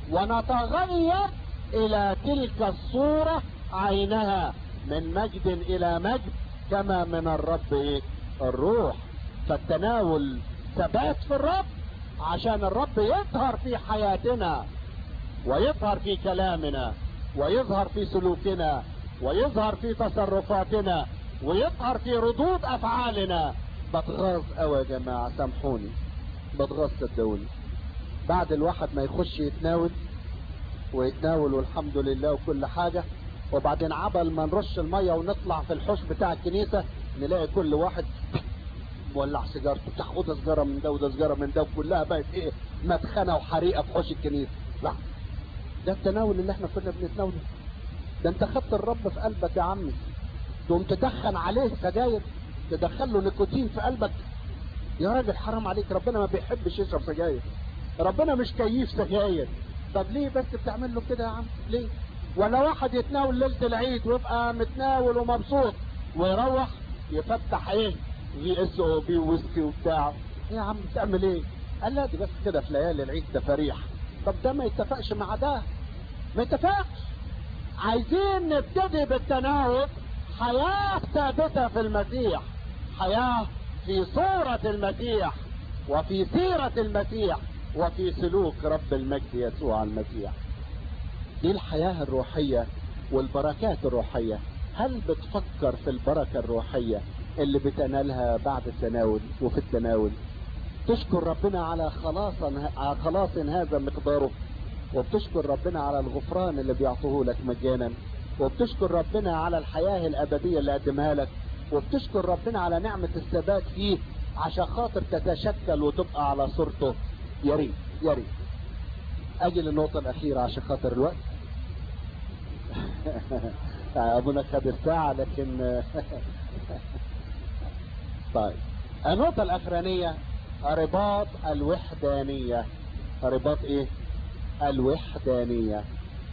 ونتغير الى تلك الصورة عينها، من مجد الى مجد كما من الرب ايه؟ الروح. فالتناول ثبات في الرب عشان الرب يظهر في حياتنا، ويظهر في كلامنا، ويظهر في سلوكنا، ويظهر في تصرفاتنا، ويظهر في ردود افعالنا. بتغاظ قوي يا جماعة، سامحوني، بتغاظ صدقوني. بعد الواحد ما يخش يتناول ويتناول والحمد لله وكل حاجة، وبعدين عبل ما نرش المية ونطلع في الحوش بتاع الكنيسة نلاقي كل واحد مولع سيجارته، تاخد سيجارة من ده وده سيجارة من ده، وكلها بقت ايه؟ مدخنة وحريقة في حوش الكنيسة. لا، ده التناول اللي احنا كنا بنتناوله. ده انت خدت الرب في قلبك يا عمي، تقوم تدخن عليه سجاير، تدخل له نيكوتين في قلبك. يا راجل حرام عليك، ربنا ما بيحبش يشرب سجاير، ربنا مش كيف سجاير. طب ليه بس بتعمل له كده يا عم؟ ليه؟ ولا واحد يتناول ليلة العيد ويبقى متناول ومبسوط ويروح يفتح ايه؟ في اس او بي ويسكي وبتاع. ايه يا عم بتعمل ايه؟ قال لا دي بس كده في ليالي العيد تفاريح. طب ده ما يتفقش مع ده، ما يتفقش. عايزين نبتدي بالتناول حياة ثابتة في المسيح، حياة في صورة المسيح وفي سيرة المسيح وفي سلوك رب المجد يسوع المسيح. دي الحياة الروحية والبركات الروحية. هل بتفكر في البركة الروحية اللي بتنالها بعد التناول وفي التناول؟ تشكر ربنا على خلاص على خلاص هذا مقداره، وبتشكر ربنا على الغفران اللي بيعطوه لك مجانا، وبتشكر ربنا على الحياة الأبدية اللي قدمها لك، وبتشكر ربنا على نعمة الثبات فيه عشان خاطر تتشكل وتبقى على صورته. يا ريت يا ريت اجي للنقطة الأخيرة عشان خاطر الوقت. ابونا خد الساعة لكن طيب النقطة الأخرانية رباط الوحدانية. رباط ايه؟ الوحدانية.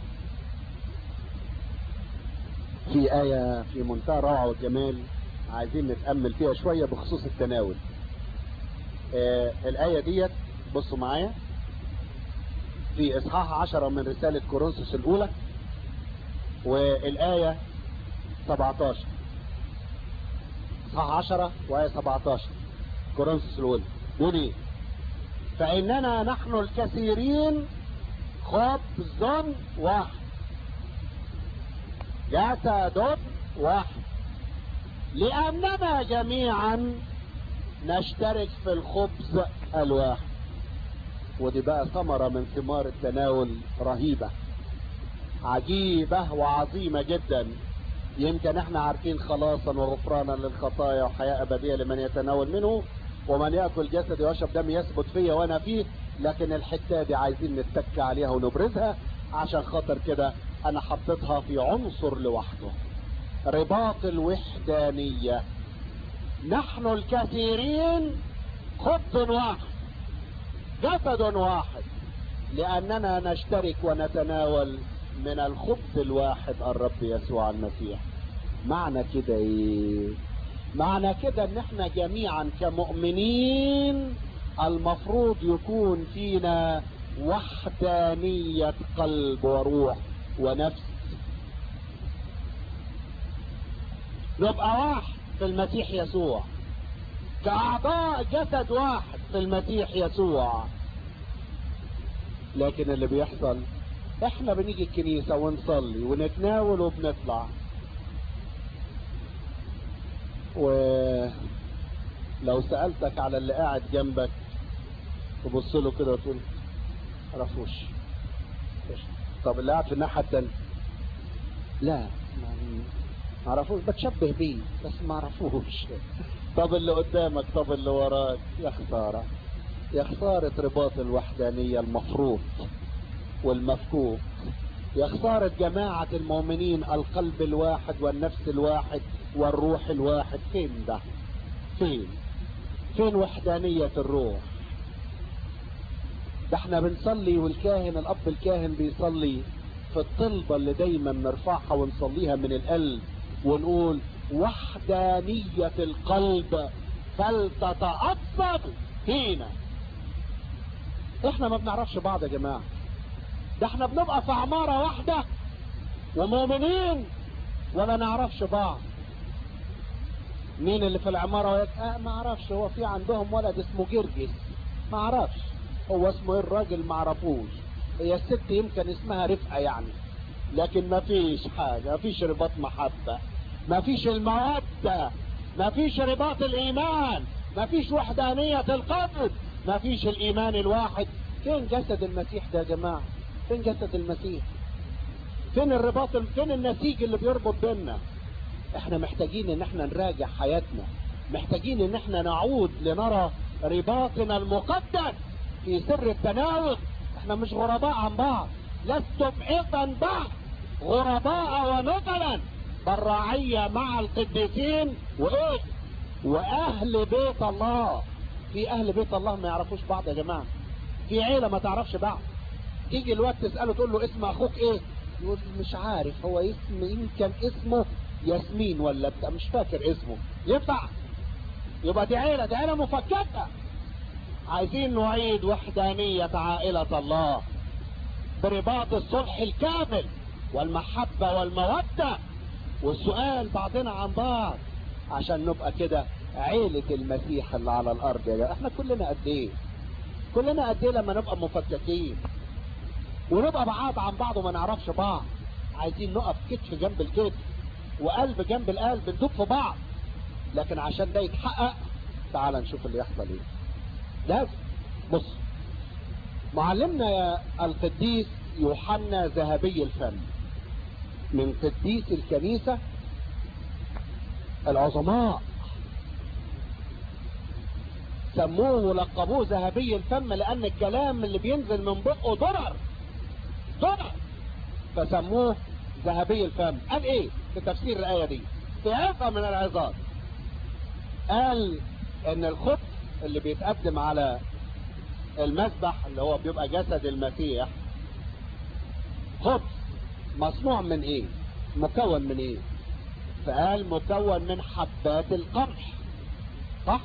في آية في منتهى الروعة والجمال عايزين نتأمل فيها شوية بخصوص التناول. آه الآية ديت بصوا معايا في إصحاح عشرة من رسالة كورنثوس الأولى والآية سبعتاشر. إصحاح عشرة وآية سبعتاشر كورنثوس الأولى يقول إيه؟ فإننا نحن الكثيرين خبز واحد جسد واحد لأننا جميعا نشترك في الخبز الواحد. ودي بقى ثمرة من ثمار التناول رهيبة عجيبة وعظيمة جدا. يمكن احنا عارفين خلاصا وغفرانا للخطايا وحياة أبدية لمن يتناول منه، ومن يأكل جسدي ويشرب دمي يثبت فيه وأنا فيه. لكن الحتة دي عايزين نتك عليها ونبرزها، عشان خاطر كده أنا حطيتها في عنصر لوحده. رباط الوحدانية. نحن الكثيرين خبز واحد جسد واحد لأننا نشترك ونتناول من الخبز الواحد الرب يسوع المسيح. معنى كده ايه؟ معنى كده ان احنا جميعا كمؤمنين المفروض يكون فينا وحدانية قلب وروح ونفس. نبقى واحد في المسيح يسوع، كأعضاء جسد واحد في المسيح يسوع. لكن اللي بيحصل احنا بنيجي الكنيسة ونصلي ونتناول وبنطلع، ولو سألتك على اللي قاعد جنبك تبص له كده وتقول معرفوش. طب اللي قاعد في الناحية التانية لا معرفوش، بتشبه بيه بس معرفوش. طب اللي قدامك، طب اللي وراك، يا خسارة يا خسارة رباط الوحدانية المفروض والمفكوك. يا خسارة جماعة المؤمنين، القلب الواحد والنفس الواحد والروح الواحد. فين ده؟ فين فين وحدانية الروح؟ ده احنا بنصلي والكاهن الاب الكاهن بيصلي في الطلبة اللي دايما نرفعها ونصليها من القلب ونقول وحدانية القلب فلتتأثر فينا. احنا ما بنعرفش بعض يا جماعة، ده احنا بنبقى في عمارة واحدة ومؤمنين ولا نعرفش بعض. مين اللي في العمارة ويك؟ اه ما اعرفش، هو في عندهم ولد اسمه جرجس ما اعرفش هو اسمه ايه الراجل ما اعرفوش، هي الست يمكن اسمها رفقة يعني، لكن ما فيش حاجة، ما فيش رباط محبة، ما فيش المودة، ما فيش رباط الايمان، ما فيش وحدانية القلب، ما فيش الايمان الواحد. فين جسد المسيح ده يا جماعة؟ فين جسد المسيح؟ فين الرباط؟ فين النسيج اللي بيربط بيننا؟ احنا محتاجين ان احنا نراجع حياتنا، محتاجين ان احنا نعود لنرى رباطنا المقدس في سر التناول. احنا مش غرباء عن بعض، لستم ايضا بعض غرباء ونزلا بل راعية مع القديسين وايه واهل بيت الله. في اهل بيت الله ما يعرفوش بعض يا جماعة، في عيلة ما تعرفش بعض. تيجي الوقت تسأله تقول له اسم اخوك ايه؟ يقول مش عارف، هو اسم يمكن اسمه ياسمين ولا بتاع مش فاكر اسمه. ينفع؟ يبقى دي عيلة، دي عيلة مفككة. عايزين نعيد وحدانية عائلة الله برباط الصلح الكامل والمحبة والمودة والسؤال بعضنا عن بعض، عشان نبقى كده عيلة المسيح اللي على الارض. يا احنا كلنا قد ايه كلنا قد ايه لما نبقى مفككين ونبقى بعاد عن بعض وما نعرفش بعض. عايزين نقف كتف جنب الكتف وقلب جنب القلب، ندوب في بعض. لكن عشان ده يتحقق تعال نشوف اللي يحصل ايه. لازم. بص، معلمنا القديس يوحنا ذهبي الفم من قديس الكنيسة العظماء، سموه ولقبوه ذهبي الفم لان الكلام اللي بينزل من بقه ضرر ضرر، فسموه ذهبي الفم. قال ايه في تفسير الايه دي في عظة من العظات؟ قال ان الخبز اللي بيتقدم على المذبح اللي هو بيبقى جسد المسيح، خبز مصنوع من ايه؟ مكون من ايه؟ فقال مكون من حبات القمح، صح؟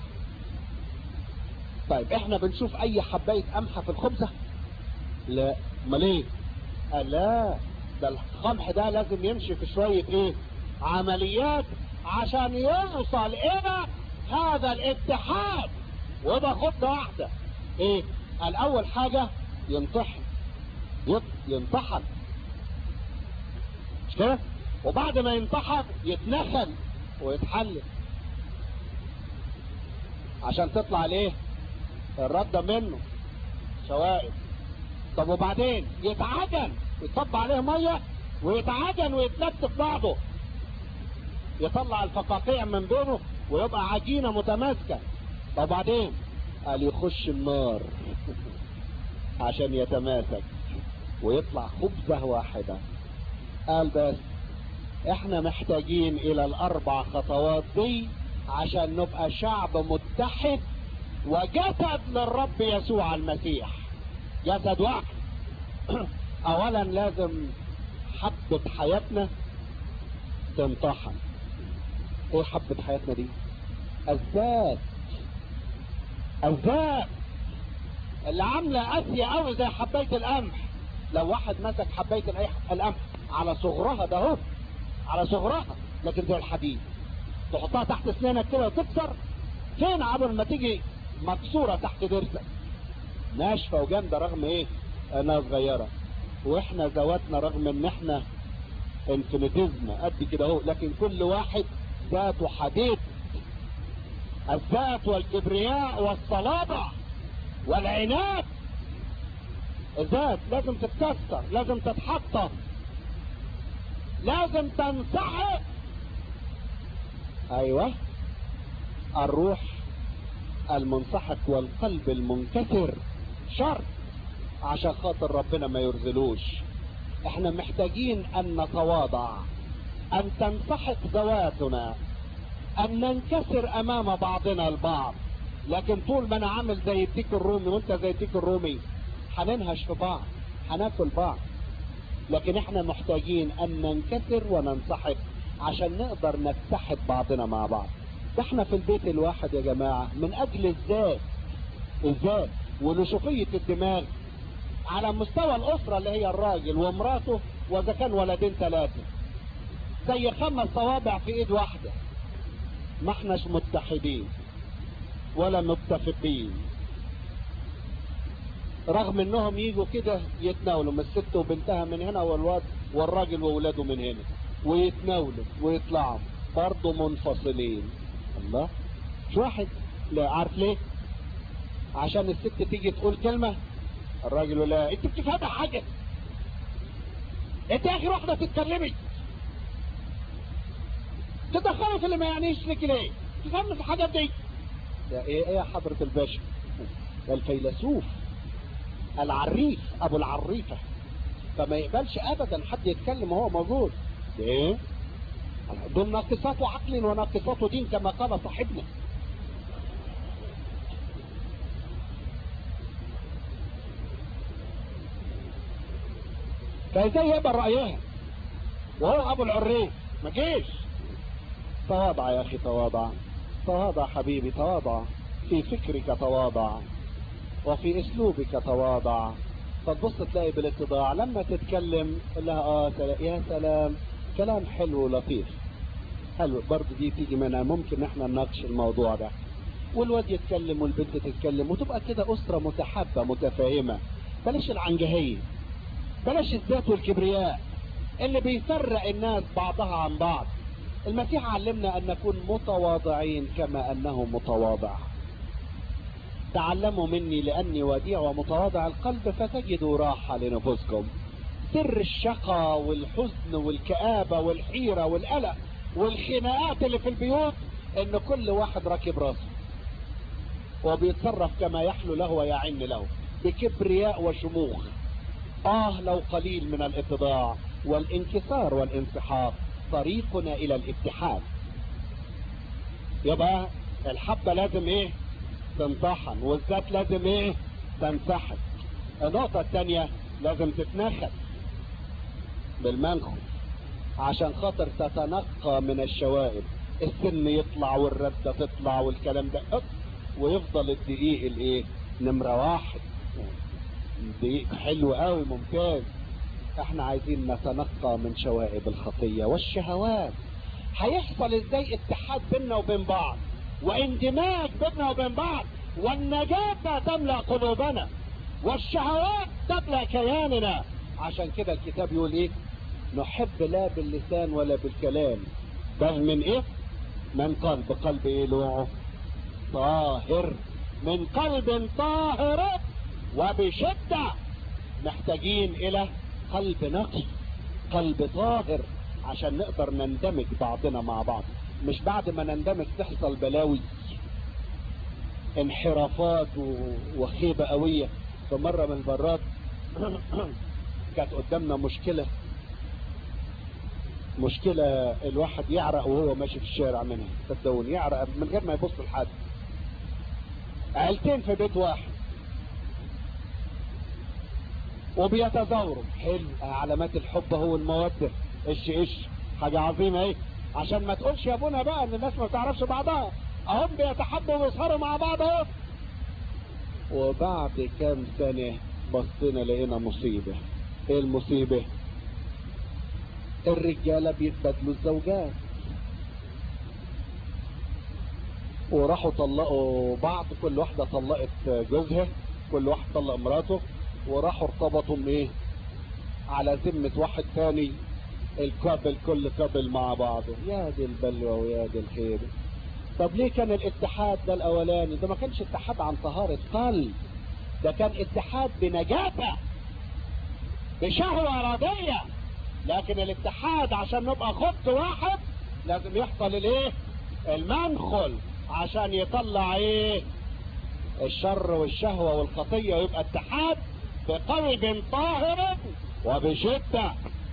طيب احنا بنشوف اي حباية قمحة في الخبزة؟ لا. امال ايه؟ قال لا، ده القمح ده لازم يمشي في شوية ايه؟ عمليات عشان يوصل الى هذا الاتحاد. وده خطة واحدة ايه؟ قال اول حاجة ينطحن، ينطحن مش كده؟ وبعد ما ينطحن يتنخل ويتحلل عشان تطلع ليه الردة منه شوائب. طب وبعدين يتعجن، يتصب عليه ميه ويتعجن ويتلف بعضه، يطلع الفقاقيع من بينه ويبقى عجينة متماسكة. طب وبعدين قال يخش النار عشان يتماسك ويطلع خبزة واحدة. قال بس احنا محتاجين الى الاربع خطوات دي عشان نبقى شعب متحد وجسد للرب يسوع المسيح، جسد واحد. اولا لازم حبة حياتنا تنطحن. ايه حبة حياتنا دي؟ الذات، الذات اللي عاملة قاسية قوي زي حباية القمح. لو واحد مسك حباية القمح على صغرها ده اهو، على صغرها لكن زي الحديد، تحطها تحت اسنانك كده وتكسر، فين قبل ما تيجي مكسورة تحت ضرسك، ناشفة وجامدة رغم ايه انها صغيرة. واحنا ذواتنا رغم ان احنا انفينيتيزم قد كده اهو، لكن كل واحد ذاته حديد. الذات والكبرياء والصلابة والعناد، الذات لازم تتكسر، لازم تتحطم، لازم تنسحق. ايوه، الروح المنسحق والقلب المنكسر شر عشان خاطر ربنا ما يرزلوش. احنا محتاجين ان نتواضع، ان تنسحق ذواتنا، ان ننكسر امام بعضنا البعض. لكن طول ما انا عامل زي الديك الرومي وانت زي الديك الرومي هننهش في بعض، هناكل بعض. لكن احنا محتاجين ان ننكسر وننسحق عشان نقدر نتحد بعضنا مع بعض. ده احنا في البيت الواحد يا جماعة من اجل الذات، الذات ونشوفية الدماغ على مستوى الاسرة اللي هي الراجل ومراته، واذا كان ولدين ثلاثة زي خمس صوابع في ايد واحدة. ما احناش متحدين ولا متفقين، رغم انهم يجوا كده يتناولوا من الست وبنتها من هنا والواد والراجل وولاده من هنا، ويتناولوا ويطلعوا برضه منفصلين. الله، مش واحد. لا، عارف ليه؟ عشان الست تيجي تقول كلمة الراجل ولا انت بتفهم حاجة، انت اخر واحدة تتكلمي تدخلوا في اللي ما يعنيش لك ليه؟ تفهم الحاجات دي؟ ده ايه ايه يا حضرة الباشا؟ ده الفيلسوف العريف ابو العريفة، فما يقبلش ابدا حد يتكلم وهو موجود. ايه؟ دول ناقصات عقل وناقصات دين كما قال صاحبنا. فازاي يقبل رأيها وهو ابو العريف؟ ما جيش. تواضع يا اخي، تواضع، تواضع حبيبي، تواضع في فكرك، تواضع وفي اسلوبك، تواضع. فتبص تلاقي بالاتضاع لما تتكلم لها اه يا سلام، كلام حلو ولطيف، حلو برضه دي تيجي منها. ممكن احنا نناقش الموضوع ده، والواد يتكلم والبنت تتكلم، وتبقى كده اسرة متحابة متفاهمة. بلاش العنجهية، بلاش الذات والكبرياء اللي بيفرق الناس بعضها عن بعض. المسيح علمنا ان نكون متواضعين كما انه متواضع. تعلموا مني لاني وديع ومتواضع القلب فتجدوا راحة لنفوسكم. سر الشقى والحزن والكآبة والحيرة والقلق والخناقات اللي في البيوت ان كل واحد راكب راسه وبيتصرف كما يحلو له ويعن له بكبرياء وشموخ. آه لو قليل من الاتضاع والانكسار والانسحاق طريقنا الى الاتحاد. يبقى الحبة لازم ايه؟ تنطحن، والذات لازم ايه؟ تنسحب. النقطة الثانية لازم تتنخل بالمنخل عشان خاطر تتنقى من الشوائب، السن يطلع والردة تطلع والكلام ده، ويفضل الدقيق الايه؟ نمرة واحد. دقيق حلو قوي ممتاز. احنا عايزين نتنقى من شوائب الخطية والشهوات. هيحصل ازاي اتحاد بيننا وبين بعض واندماج بيننا وبين بعض والنجاة تملأ قلوبنا والشهوات تملأ كياننا؟ عشان كده الكتاب يقول ايه؟ نحب لا باللسان ولا بالكلام بل من ايه؟ من قلب. قلب ايه نوعه؟ طاهر، من قلب طاهر وبشدة. محتاجين الى قلب نقي، قلب طاهر، عشان نقدر نندمج بعضنا مع بعض. مش بعد ما نندمج تحصل بلاوي انحرافات وخيبة قوية. في مرة من المرات كانت قدامنا مشكلة مشكلة الواحد يعرق وهو ماشي في الشارع منها، صدقوني يعرق من غير ما يبص لحد. عيلتين في بيت واحد وبيتزاوروا، حلو، علامات الحب هو المودة، ايش ايش حاجة عظيمة ايه، عشان ما تقولش يا ابونا بقى ان الناس ما بتعرفش بعضها، اهم بيتحبوا ويسهروا مع بعض اهو. وبعد كام سنة بصينا لقينا مصيبة. ايه المصيبة؟ الرجالة بيتبادلوا الزوجات وراحوا طلقوا بعض، كل واحدة طلقت جوزها، كل واحد طلق مراته، وراحوا ارتبطوا ايه على ذمة واحد ثاني، الكابل كل كابل مع بعضه. يا دي البلوى ويا دي الخير. طب ليه كان الاتحاد ده الاولاني؟ ده ما كانش اتحاد عن طهارة قلب، ده كان اتحاد بنجاسة بشهوة راضية. لكن الاتحاد عشان نبقى خط واحد لازم يحصل الايه؟ المنخل، عشان يطلع ايه؟ الشر والشهوة والخطية، ويبقى اتحاد بقلب طاهر وبشدة.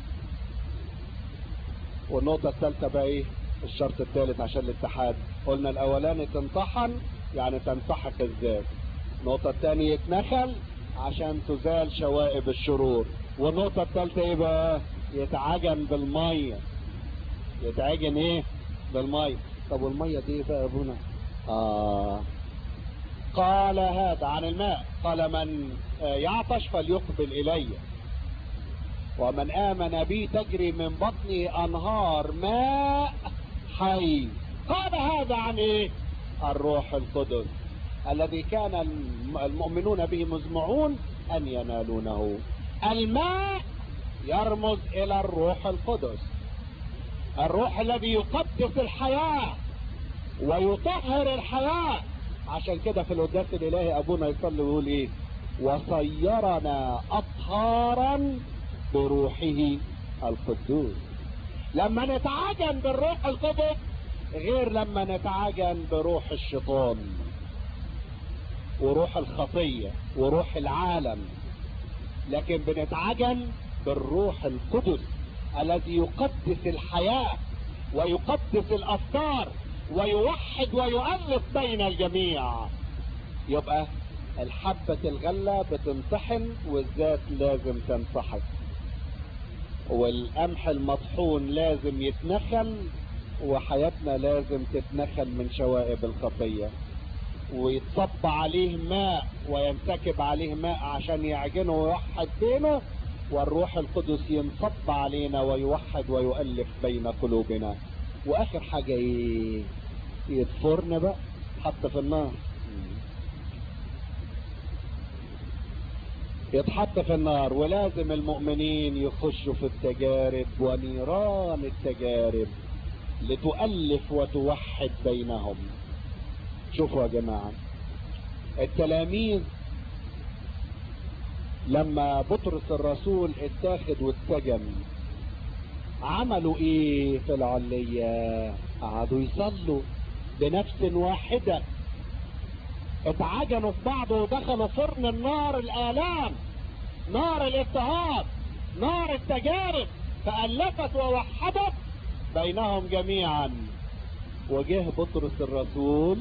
والنقطة الثالثة بقى ايه؟ الشرط الثالث عشان الاتحاد، قلنا الاولاني تنطحن يعني تنسحق الذات، النقطة الثانية يتنخل عشان تزال شوائب الشرور، والنقطة الثالثة ايه بقى؟ يتعجن بالمية. يتعجن ايه؟ بالمية. طب والمية دي ايه بقى يا ابونا؟ اه قال هذا عن الماء، قال من يعطش فليقبل الي ومن امن بي تجري من بطني انهار ماء حي. قال هذا عن ايه؟ الروح القدس الذي كان المؤمنون به مزمعون ان ينالونه. الماء يرمز الى الروح القدس، الروح الذي يقدس الحياة ويطهر الحياة. عشان كده في القداس الالهي ابونا يصلي ويقول ايه؟ وصيرنا اطهارا بروحه القدوس. لما نتعجن بالروح القدس غير لما نتعجن بروح الشيطان وروح الخطية وروح العالم، لكن بنتعجن بالروح القدس الذي يقدس الحياة ويقدس الافكار ويوحد ويؤلف بين الجميع. يبقى الحبة الغلة بتنطحن والذات لازم تنسحق، والقمح المطحون لازم يتنخل، وحياتنا لازم تتنخل من شوائب الخطية، ويتصب عليه ماء وينسكب عليه ماء عشان يعجنه ويوحد بينه، والروح القدس ينصب علينا ويوحد ويؤلف بين قلوبنا. واخر حاجة ايه؟ يتفرن بقى، حط في النار، يتحط في النار. ولازم المؤمنين يخشوا في التجارب ونيران التجارب لتؤلف وتوحد بينهم. شوفوا يا جماعة، التلاميذ لما بطرس الرسول اتاخد واتسجن عملوا ايه في العلية؟ قعدوا يصلوا بنفس واحدة، اتعجنوا في بعض ودخلوا فرن النار، الآلام، نار الاضطهاد، نار التجارب، فألفت ووحدت بينهم جميعا. وجه بطرس الرسول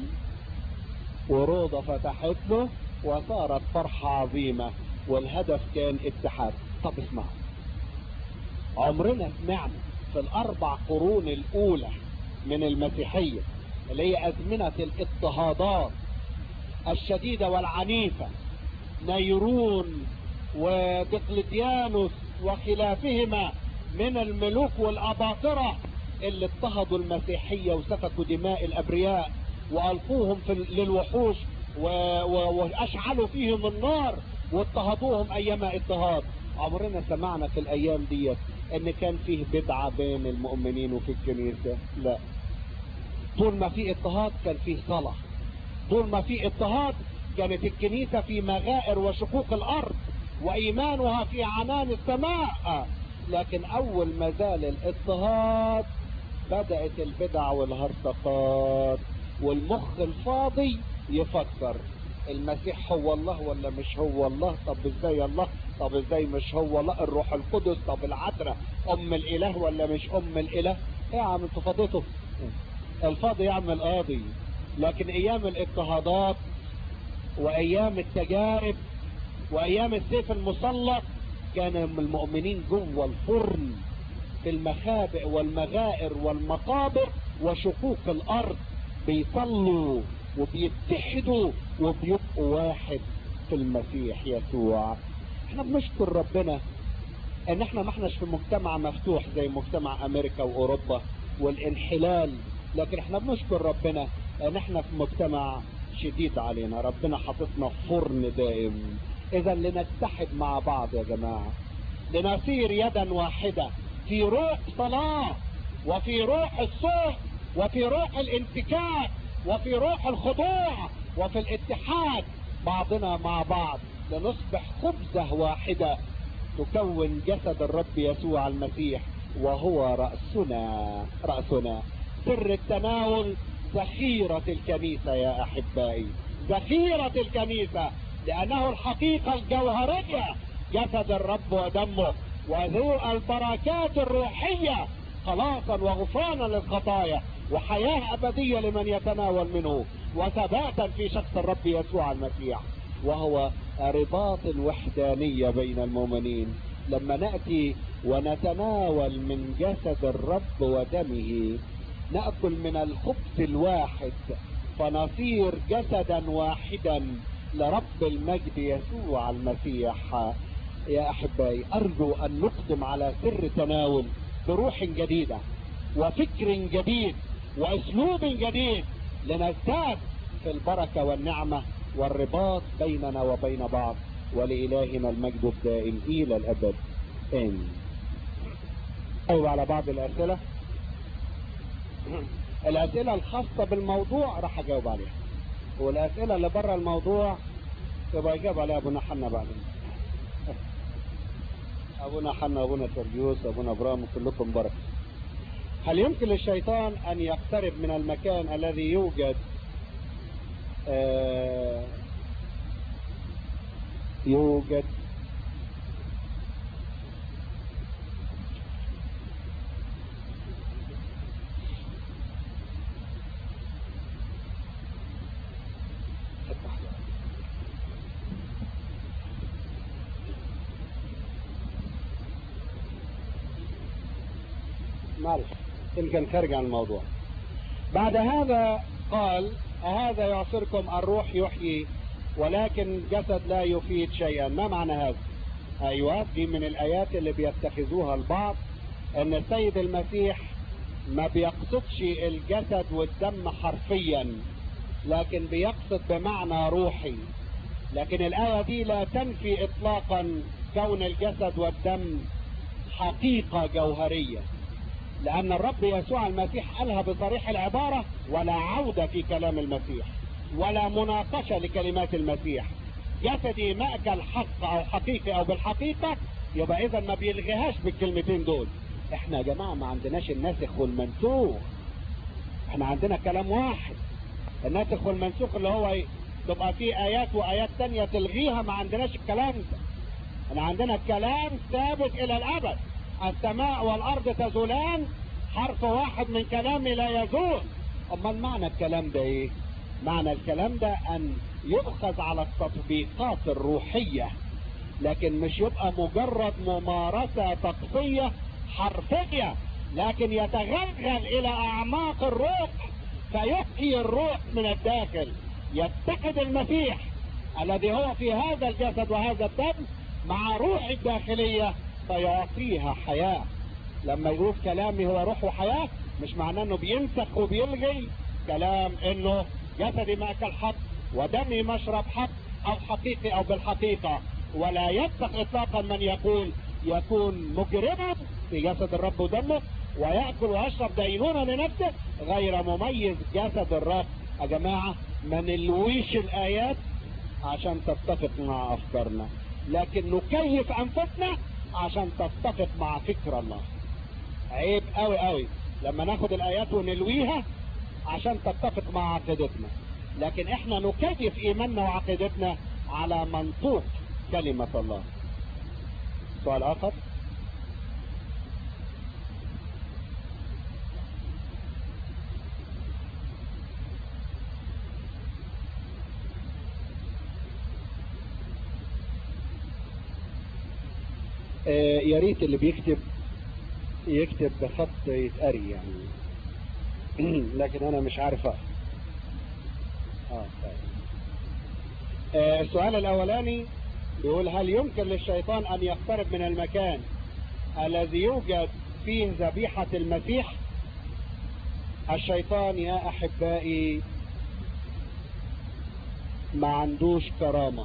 وروضة فتحت له وصارت فرحة عظيمة، والهدف كان اتحاد. طب اسمعوا، عمرنا سمعنا في الاربع قرون الاولى من المسيحية اللي هي ازمنة الاضطهادات الشديدة والعنيفة، نيرون ودقلديانوس وخلافهما من الملوك والاباطرة اللي اضطهدوا المسيحية وسفكوا دماء الابرياء والقوهم في للوحوش و... و... واشعلوا فيهم النار واضطهدوهم ايام اضطهاد. عمرنا سمعنا في الايام ديت ان كان فيه بدعة بين المؤمنين وفي الكنيسة؟ لا. طول ما في اضطهاد كان فيه صلاة، طول ما في اضطهاد كانت الكنيسة في مغائر وشقوق الارض وايمانها في عنان السماء. لكن اول ما زال الاضطهاد بدأت البدع والهرطقات، والمخ الفاضي يفكر المسيح هو الله ولا مش هو الله، طب ازاي الله، طب ازاي مش هو الله، الروح القدس، طب العذراء ام الاله ولا مش ام الاله. ايه يا عم انتوا فاضيتوا؟ الفاضي يعمل قاضي. لكن ايام الاضطهادات وايام التجارب وايام السيف المسلط كان المؤمنين جوه الفرن في المخابئ والمغائر والمقابر وشقوق الارض بيصلوا وبيتحدوا وبيبقوا واحد في المسيح يسوع. احنا بنشكر ربنا ان احنا ما احناش في مجتمع مفتوح زي مجتمع امريكا واوروبا والانحلال، لكن احنا بنشكر ربنا ان احنا في مجتمع شديد علينا، ربنا حاططنا في فرن دائم. اذا لنتحد مع بعض يا جماعة، لنصير يدا واحدة في روح صلاة وفي روح الصوت وفي روح الانتكاك وفي روح الخضوع وفي الاتحاد بعضنا مع بعض، لنصبح خبزة واحدة تكون جسد الرب يسوع المسيح وهو رأسنا رأسنا. سر التناول ذخيرة الكنيسة يا أحبائي، ذخيرة الكنيسة، لأنه الحقيقة الجوهرية جسد الرب ودمه، وذو البركات الروحية خلاصا وغفرانا للخطايا وحياة أبدية لمن يتناول منه، وثباتا في شخص الرب يسوع المسيح، وهو رباط الوحدانية بين المؤمنين. لما نأتي ونتناول من جسد الرب ودمه نأكل من الخبز الواحد فنصير جسدا واحدا لرب المجد يسوع المسيح. يا أحبائي، أرجو أن نقدم على سر تناول بروح جديدة وفكر جديد وأسلوب جديد لنزداد في البركة والنعمة والرباط بيننا وبين بعض، ولإلهنا المجد الدائم إلى الأبد آمين. أيوة، على بعض الأسئلة الأسئلة الخاصة بالموضوع راح أجاوب عليها، والأسئلة اللي بره الموضوع يبقى يجاوب عليها أبونا حنا بعدين. أبونا حنا، أبونا سرجيوس، أبونا أبرام، كلكم بركة. هل يمكن للشيطان أن يقترب من المكان الذي يوجد آه يوجد معلش يمكن خارج عن الموضوع. بعد هذا قال: أهذا يعصركم الروح يحيي ولكن جسد لا يفيد شيئا. ما معنى هذا؟ أيوة، دي من الآيات اللي بيتخذوها البعض أن السيد المسيح ما بيقصدش الجسد والدم حرفيا، لكن بيقصد بمعنى روحي. لكن الآية دي لا تنفي إطلاقا كون الجسد والدم حقيقة جوهرية، لأن الرب يسوع المسيح قالها بصريح العبارة: ولا عودة في كلام المسيح. ولا مناقشة لكلمات المسيح. جسدي مأكل حق او حقيقي او بالحقيقة، يبقى اذا ما بيلغيهاش بالكلمتين دول. احنا يا جماعة ما عندناش الناسخ والمنسوخ، احنا عندنا كلام واحد. الناسخ والمنسوخ اللي هو ايه؟ تبقى فيه ايات وايات تانية تلغيها، ما عندناش الكلام ده. احنا عندنا الكلام ثابت الى الابد. السماء والارض تزولان، حرف واحد من كلامي لا يزول. امال معنى الكلام ده ايه؟ معنى الكلام ده ان يؤخذ على التطبيقات الروحية، لكن مش يبقى مجرد ممارسة طقسية حرفية، لكن يتغلغل الى اعماق الروح فيحيي الروح من الداخل. يتحد المسيح الذي هو في هذا الجسد وهذا الدم مع روح الداخلية فيعطيها حياة. لما يقول كلامي هو روح وحياة، مش معناه انه بينسخ وبيلغي كلام انه جسدي مأكل حق ودمي مشرب حق او حقيقي او بالحقيقة. ولا ينسخ اطلاقا من يقول يكون مجرما في جسد الرب ودمه ويأكل ويشرب دينونة لنفسه غير مميز جسد الرب. يا جماعة ما نلويش الآيات عشان تتفق مع أفكارنا، لكن نكيف أنفسنا عشان تتفق مع فكر الله. عيب قوي قوي لما ناخد الآيات ونلويها عشان تتفق مع عقيدتنا، لكن احنا نكيف إيماننا وعقيدتنا على منطوق كلمة الله. سؤال آخر؟ آه يا ريت اللي بيكتب يكتب بخط يتقري يعني لكن انا مش عارف اقرا. اه آه السؤال الاولاني بيقول: هل يمكن للشيطان ان يقترب من المكان الذي يوجد فيه ذبيحة المسيح؟ الشيطان يا احبائي ما عندوش كرامة.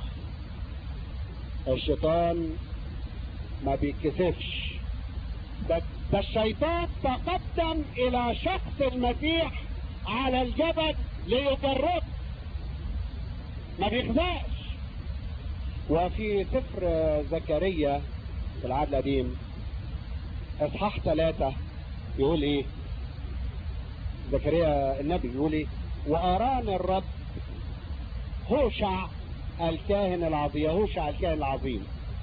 الشيطان ما بيتكسفش. ده, ده الشيطان تقدم الى شخص المسيح على الجبل ليجرب، ما بيخزاش. وفي سفر زكريا في العهد القديم اصحاح ثلاثة يقول ايه؟ زكريا النبي يقول ايه؟ واراني الرب هوشع الكاهن العظيم، يهوشع الكاهن العظيم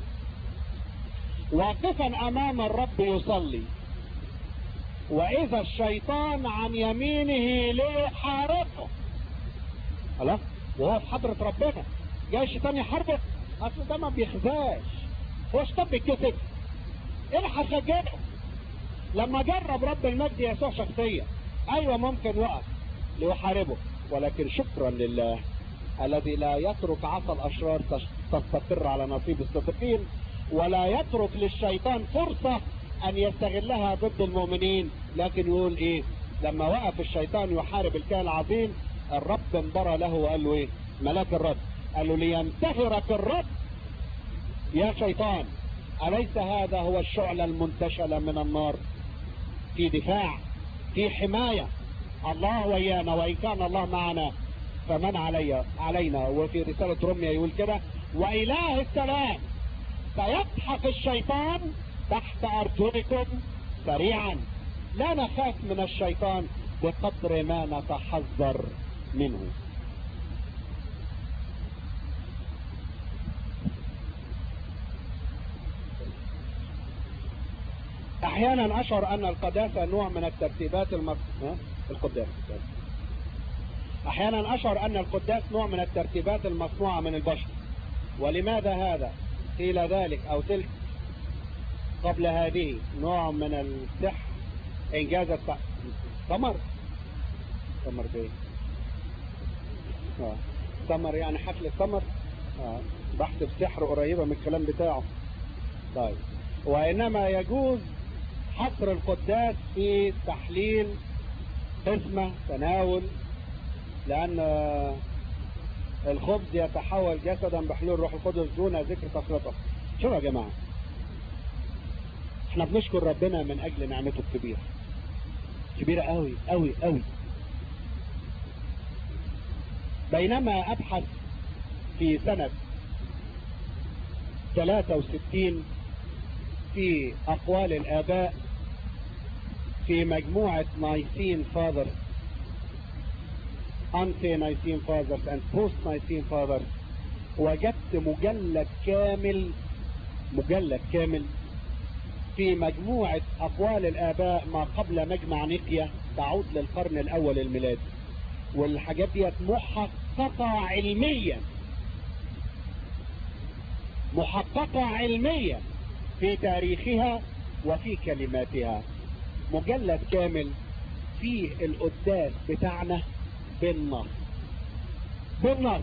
واقفا امام الرب يصلي، واذا الشيطان عن يمينه ليحاربه. خلاص، وهو في حضرة ربنا جاي الشيطان يحاربه. اصل ده ما بيخزاش، هو شيطان بيتكسف. ايه اللي هيشجعه؟ لما جرب رب المجد يسوع شخصيا، ايوه ممكن وقف ليحاربه، ولكن شكرا لله الذي لا يترك عصا الاشرار تستقر على نصيب الصادقين، ولا يترك للشيطان فرصة ان يستغلها ضد المؤمنين. لكن يقول ايه لما وقف الشيطان يحارب الكاهن العظيم؟ الرب انبرى له وقال له ايه؟ ملاك الرب قال له: لينتهرك الرب يا شيطان، أليس هذا هو الشعلة المنتشلة من النار؟ في دفاع، في حماية. الله ويانا، وإن كان الله معنا فمن علي علينا. وفي رسالة روميا يقول كده: وإله السلام سيضحك الشيطان تحت أرجلكم سريعا. لا نخاف من الشيطان بقدر ما نتحذر منه. احيانا اشعر ان القداسة نوع من الترتيبات المص... القداس احيانا اشعر ان القداس نوع من الترتيبات المصنوعة من البشر. ولماذا هذا؟ قيل ذلك او تلك قبل هذه نوع من السحر، انجاز السحر. ثمر ثمر بايه؟ اه ثمر يعني حفل الثمر. اه بحسب سحر قريبة من الكلام بتاعه. طيب، وانما يجوز حصر القداس في تحليل قسمة تناول، لان الخبز يتحول جسدا بحلول روح القدس دون ذكر تفرقه. شوفوا يا جماعة، احنا بنشكر ربنا من اجل نعمته الكبيرة، كبيرة قوي قوي قوي. بينما ابحث في سنة ثلاثة وستين في اقوال الاباء في مجموعة نايسين فاذرز انتي نايسين فاذرز اند بوست نايسين فاذرز، وجدت مجلد كامل مجلد كامل في مجموعة اقوال الاباء ما قبل مجمع نيقيا تعود للقرن الاول الميلادي، والحاجات دي محققة علميا محققة علميا في تاريخها وفي كلماتها. مجلد كامل فيه القداس بتاعنا بالنص بالنص،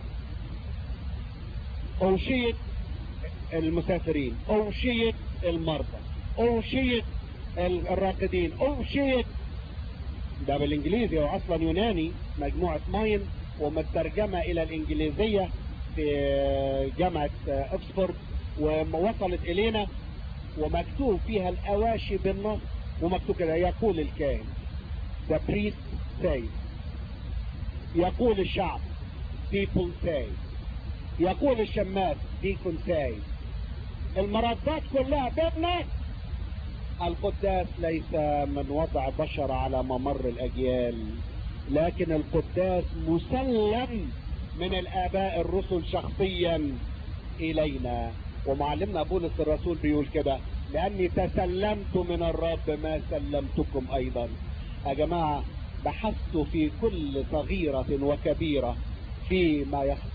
أوشية المسافرين، أوشية المرضى، أوشية الراقدين، أوشية ده بالانجليزي، هو اصلا يوناني مجموعة ماين ومترجمة الى الانجليزية في جامعة اوكسفورد ووصلت الينا، ومكتوب فيها الاواشي بالنص، ومكتوب كده يقول الكاهن the priest say، يقول الشعب people say، يقول الشماس deacon say، المردات كلها بالنص. القداس ليس من وضع بشر على ممر الاجيال، لكن القداس مسلم من الاباء الرسل شخصيا الينا. ومعلمنا بولس الرسول بيقول كده لاني تسلمت من الرب ما سلمتكم ايضا. يا جماعة بحثت في كل صغيرة وكبيرة فيما يخص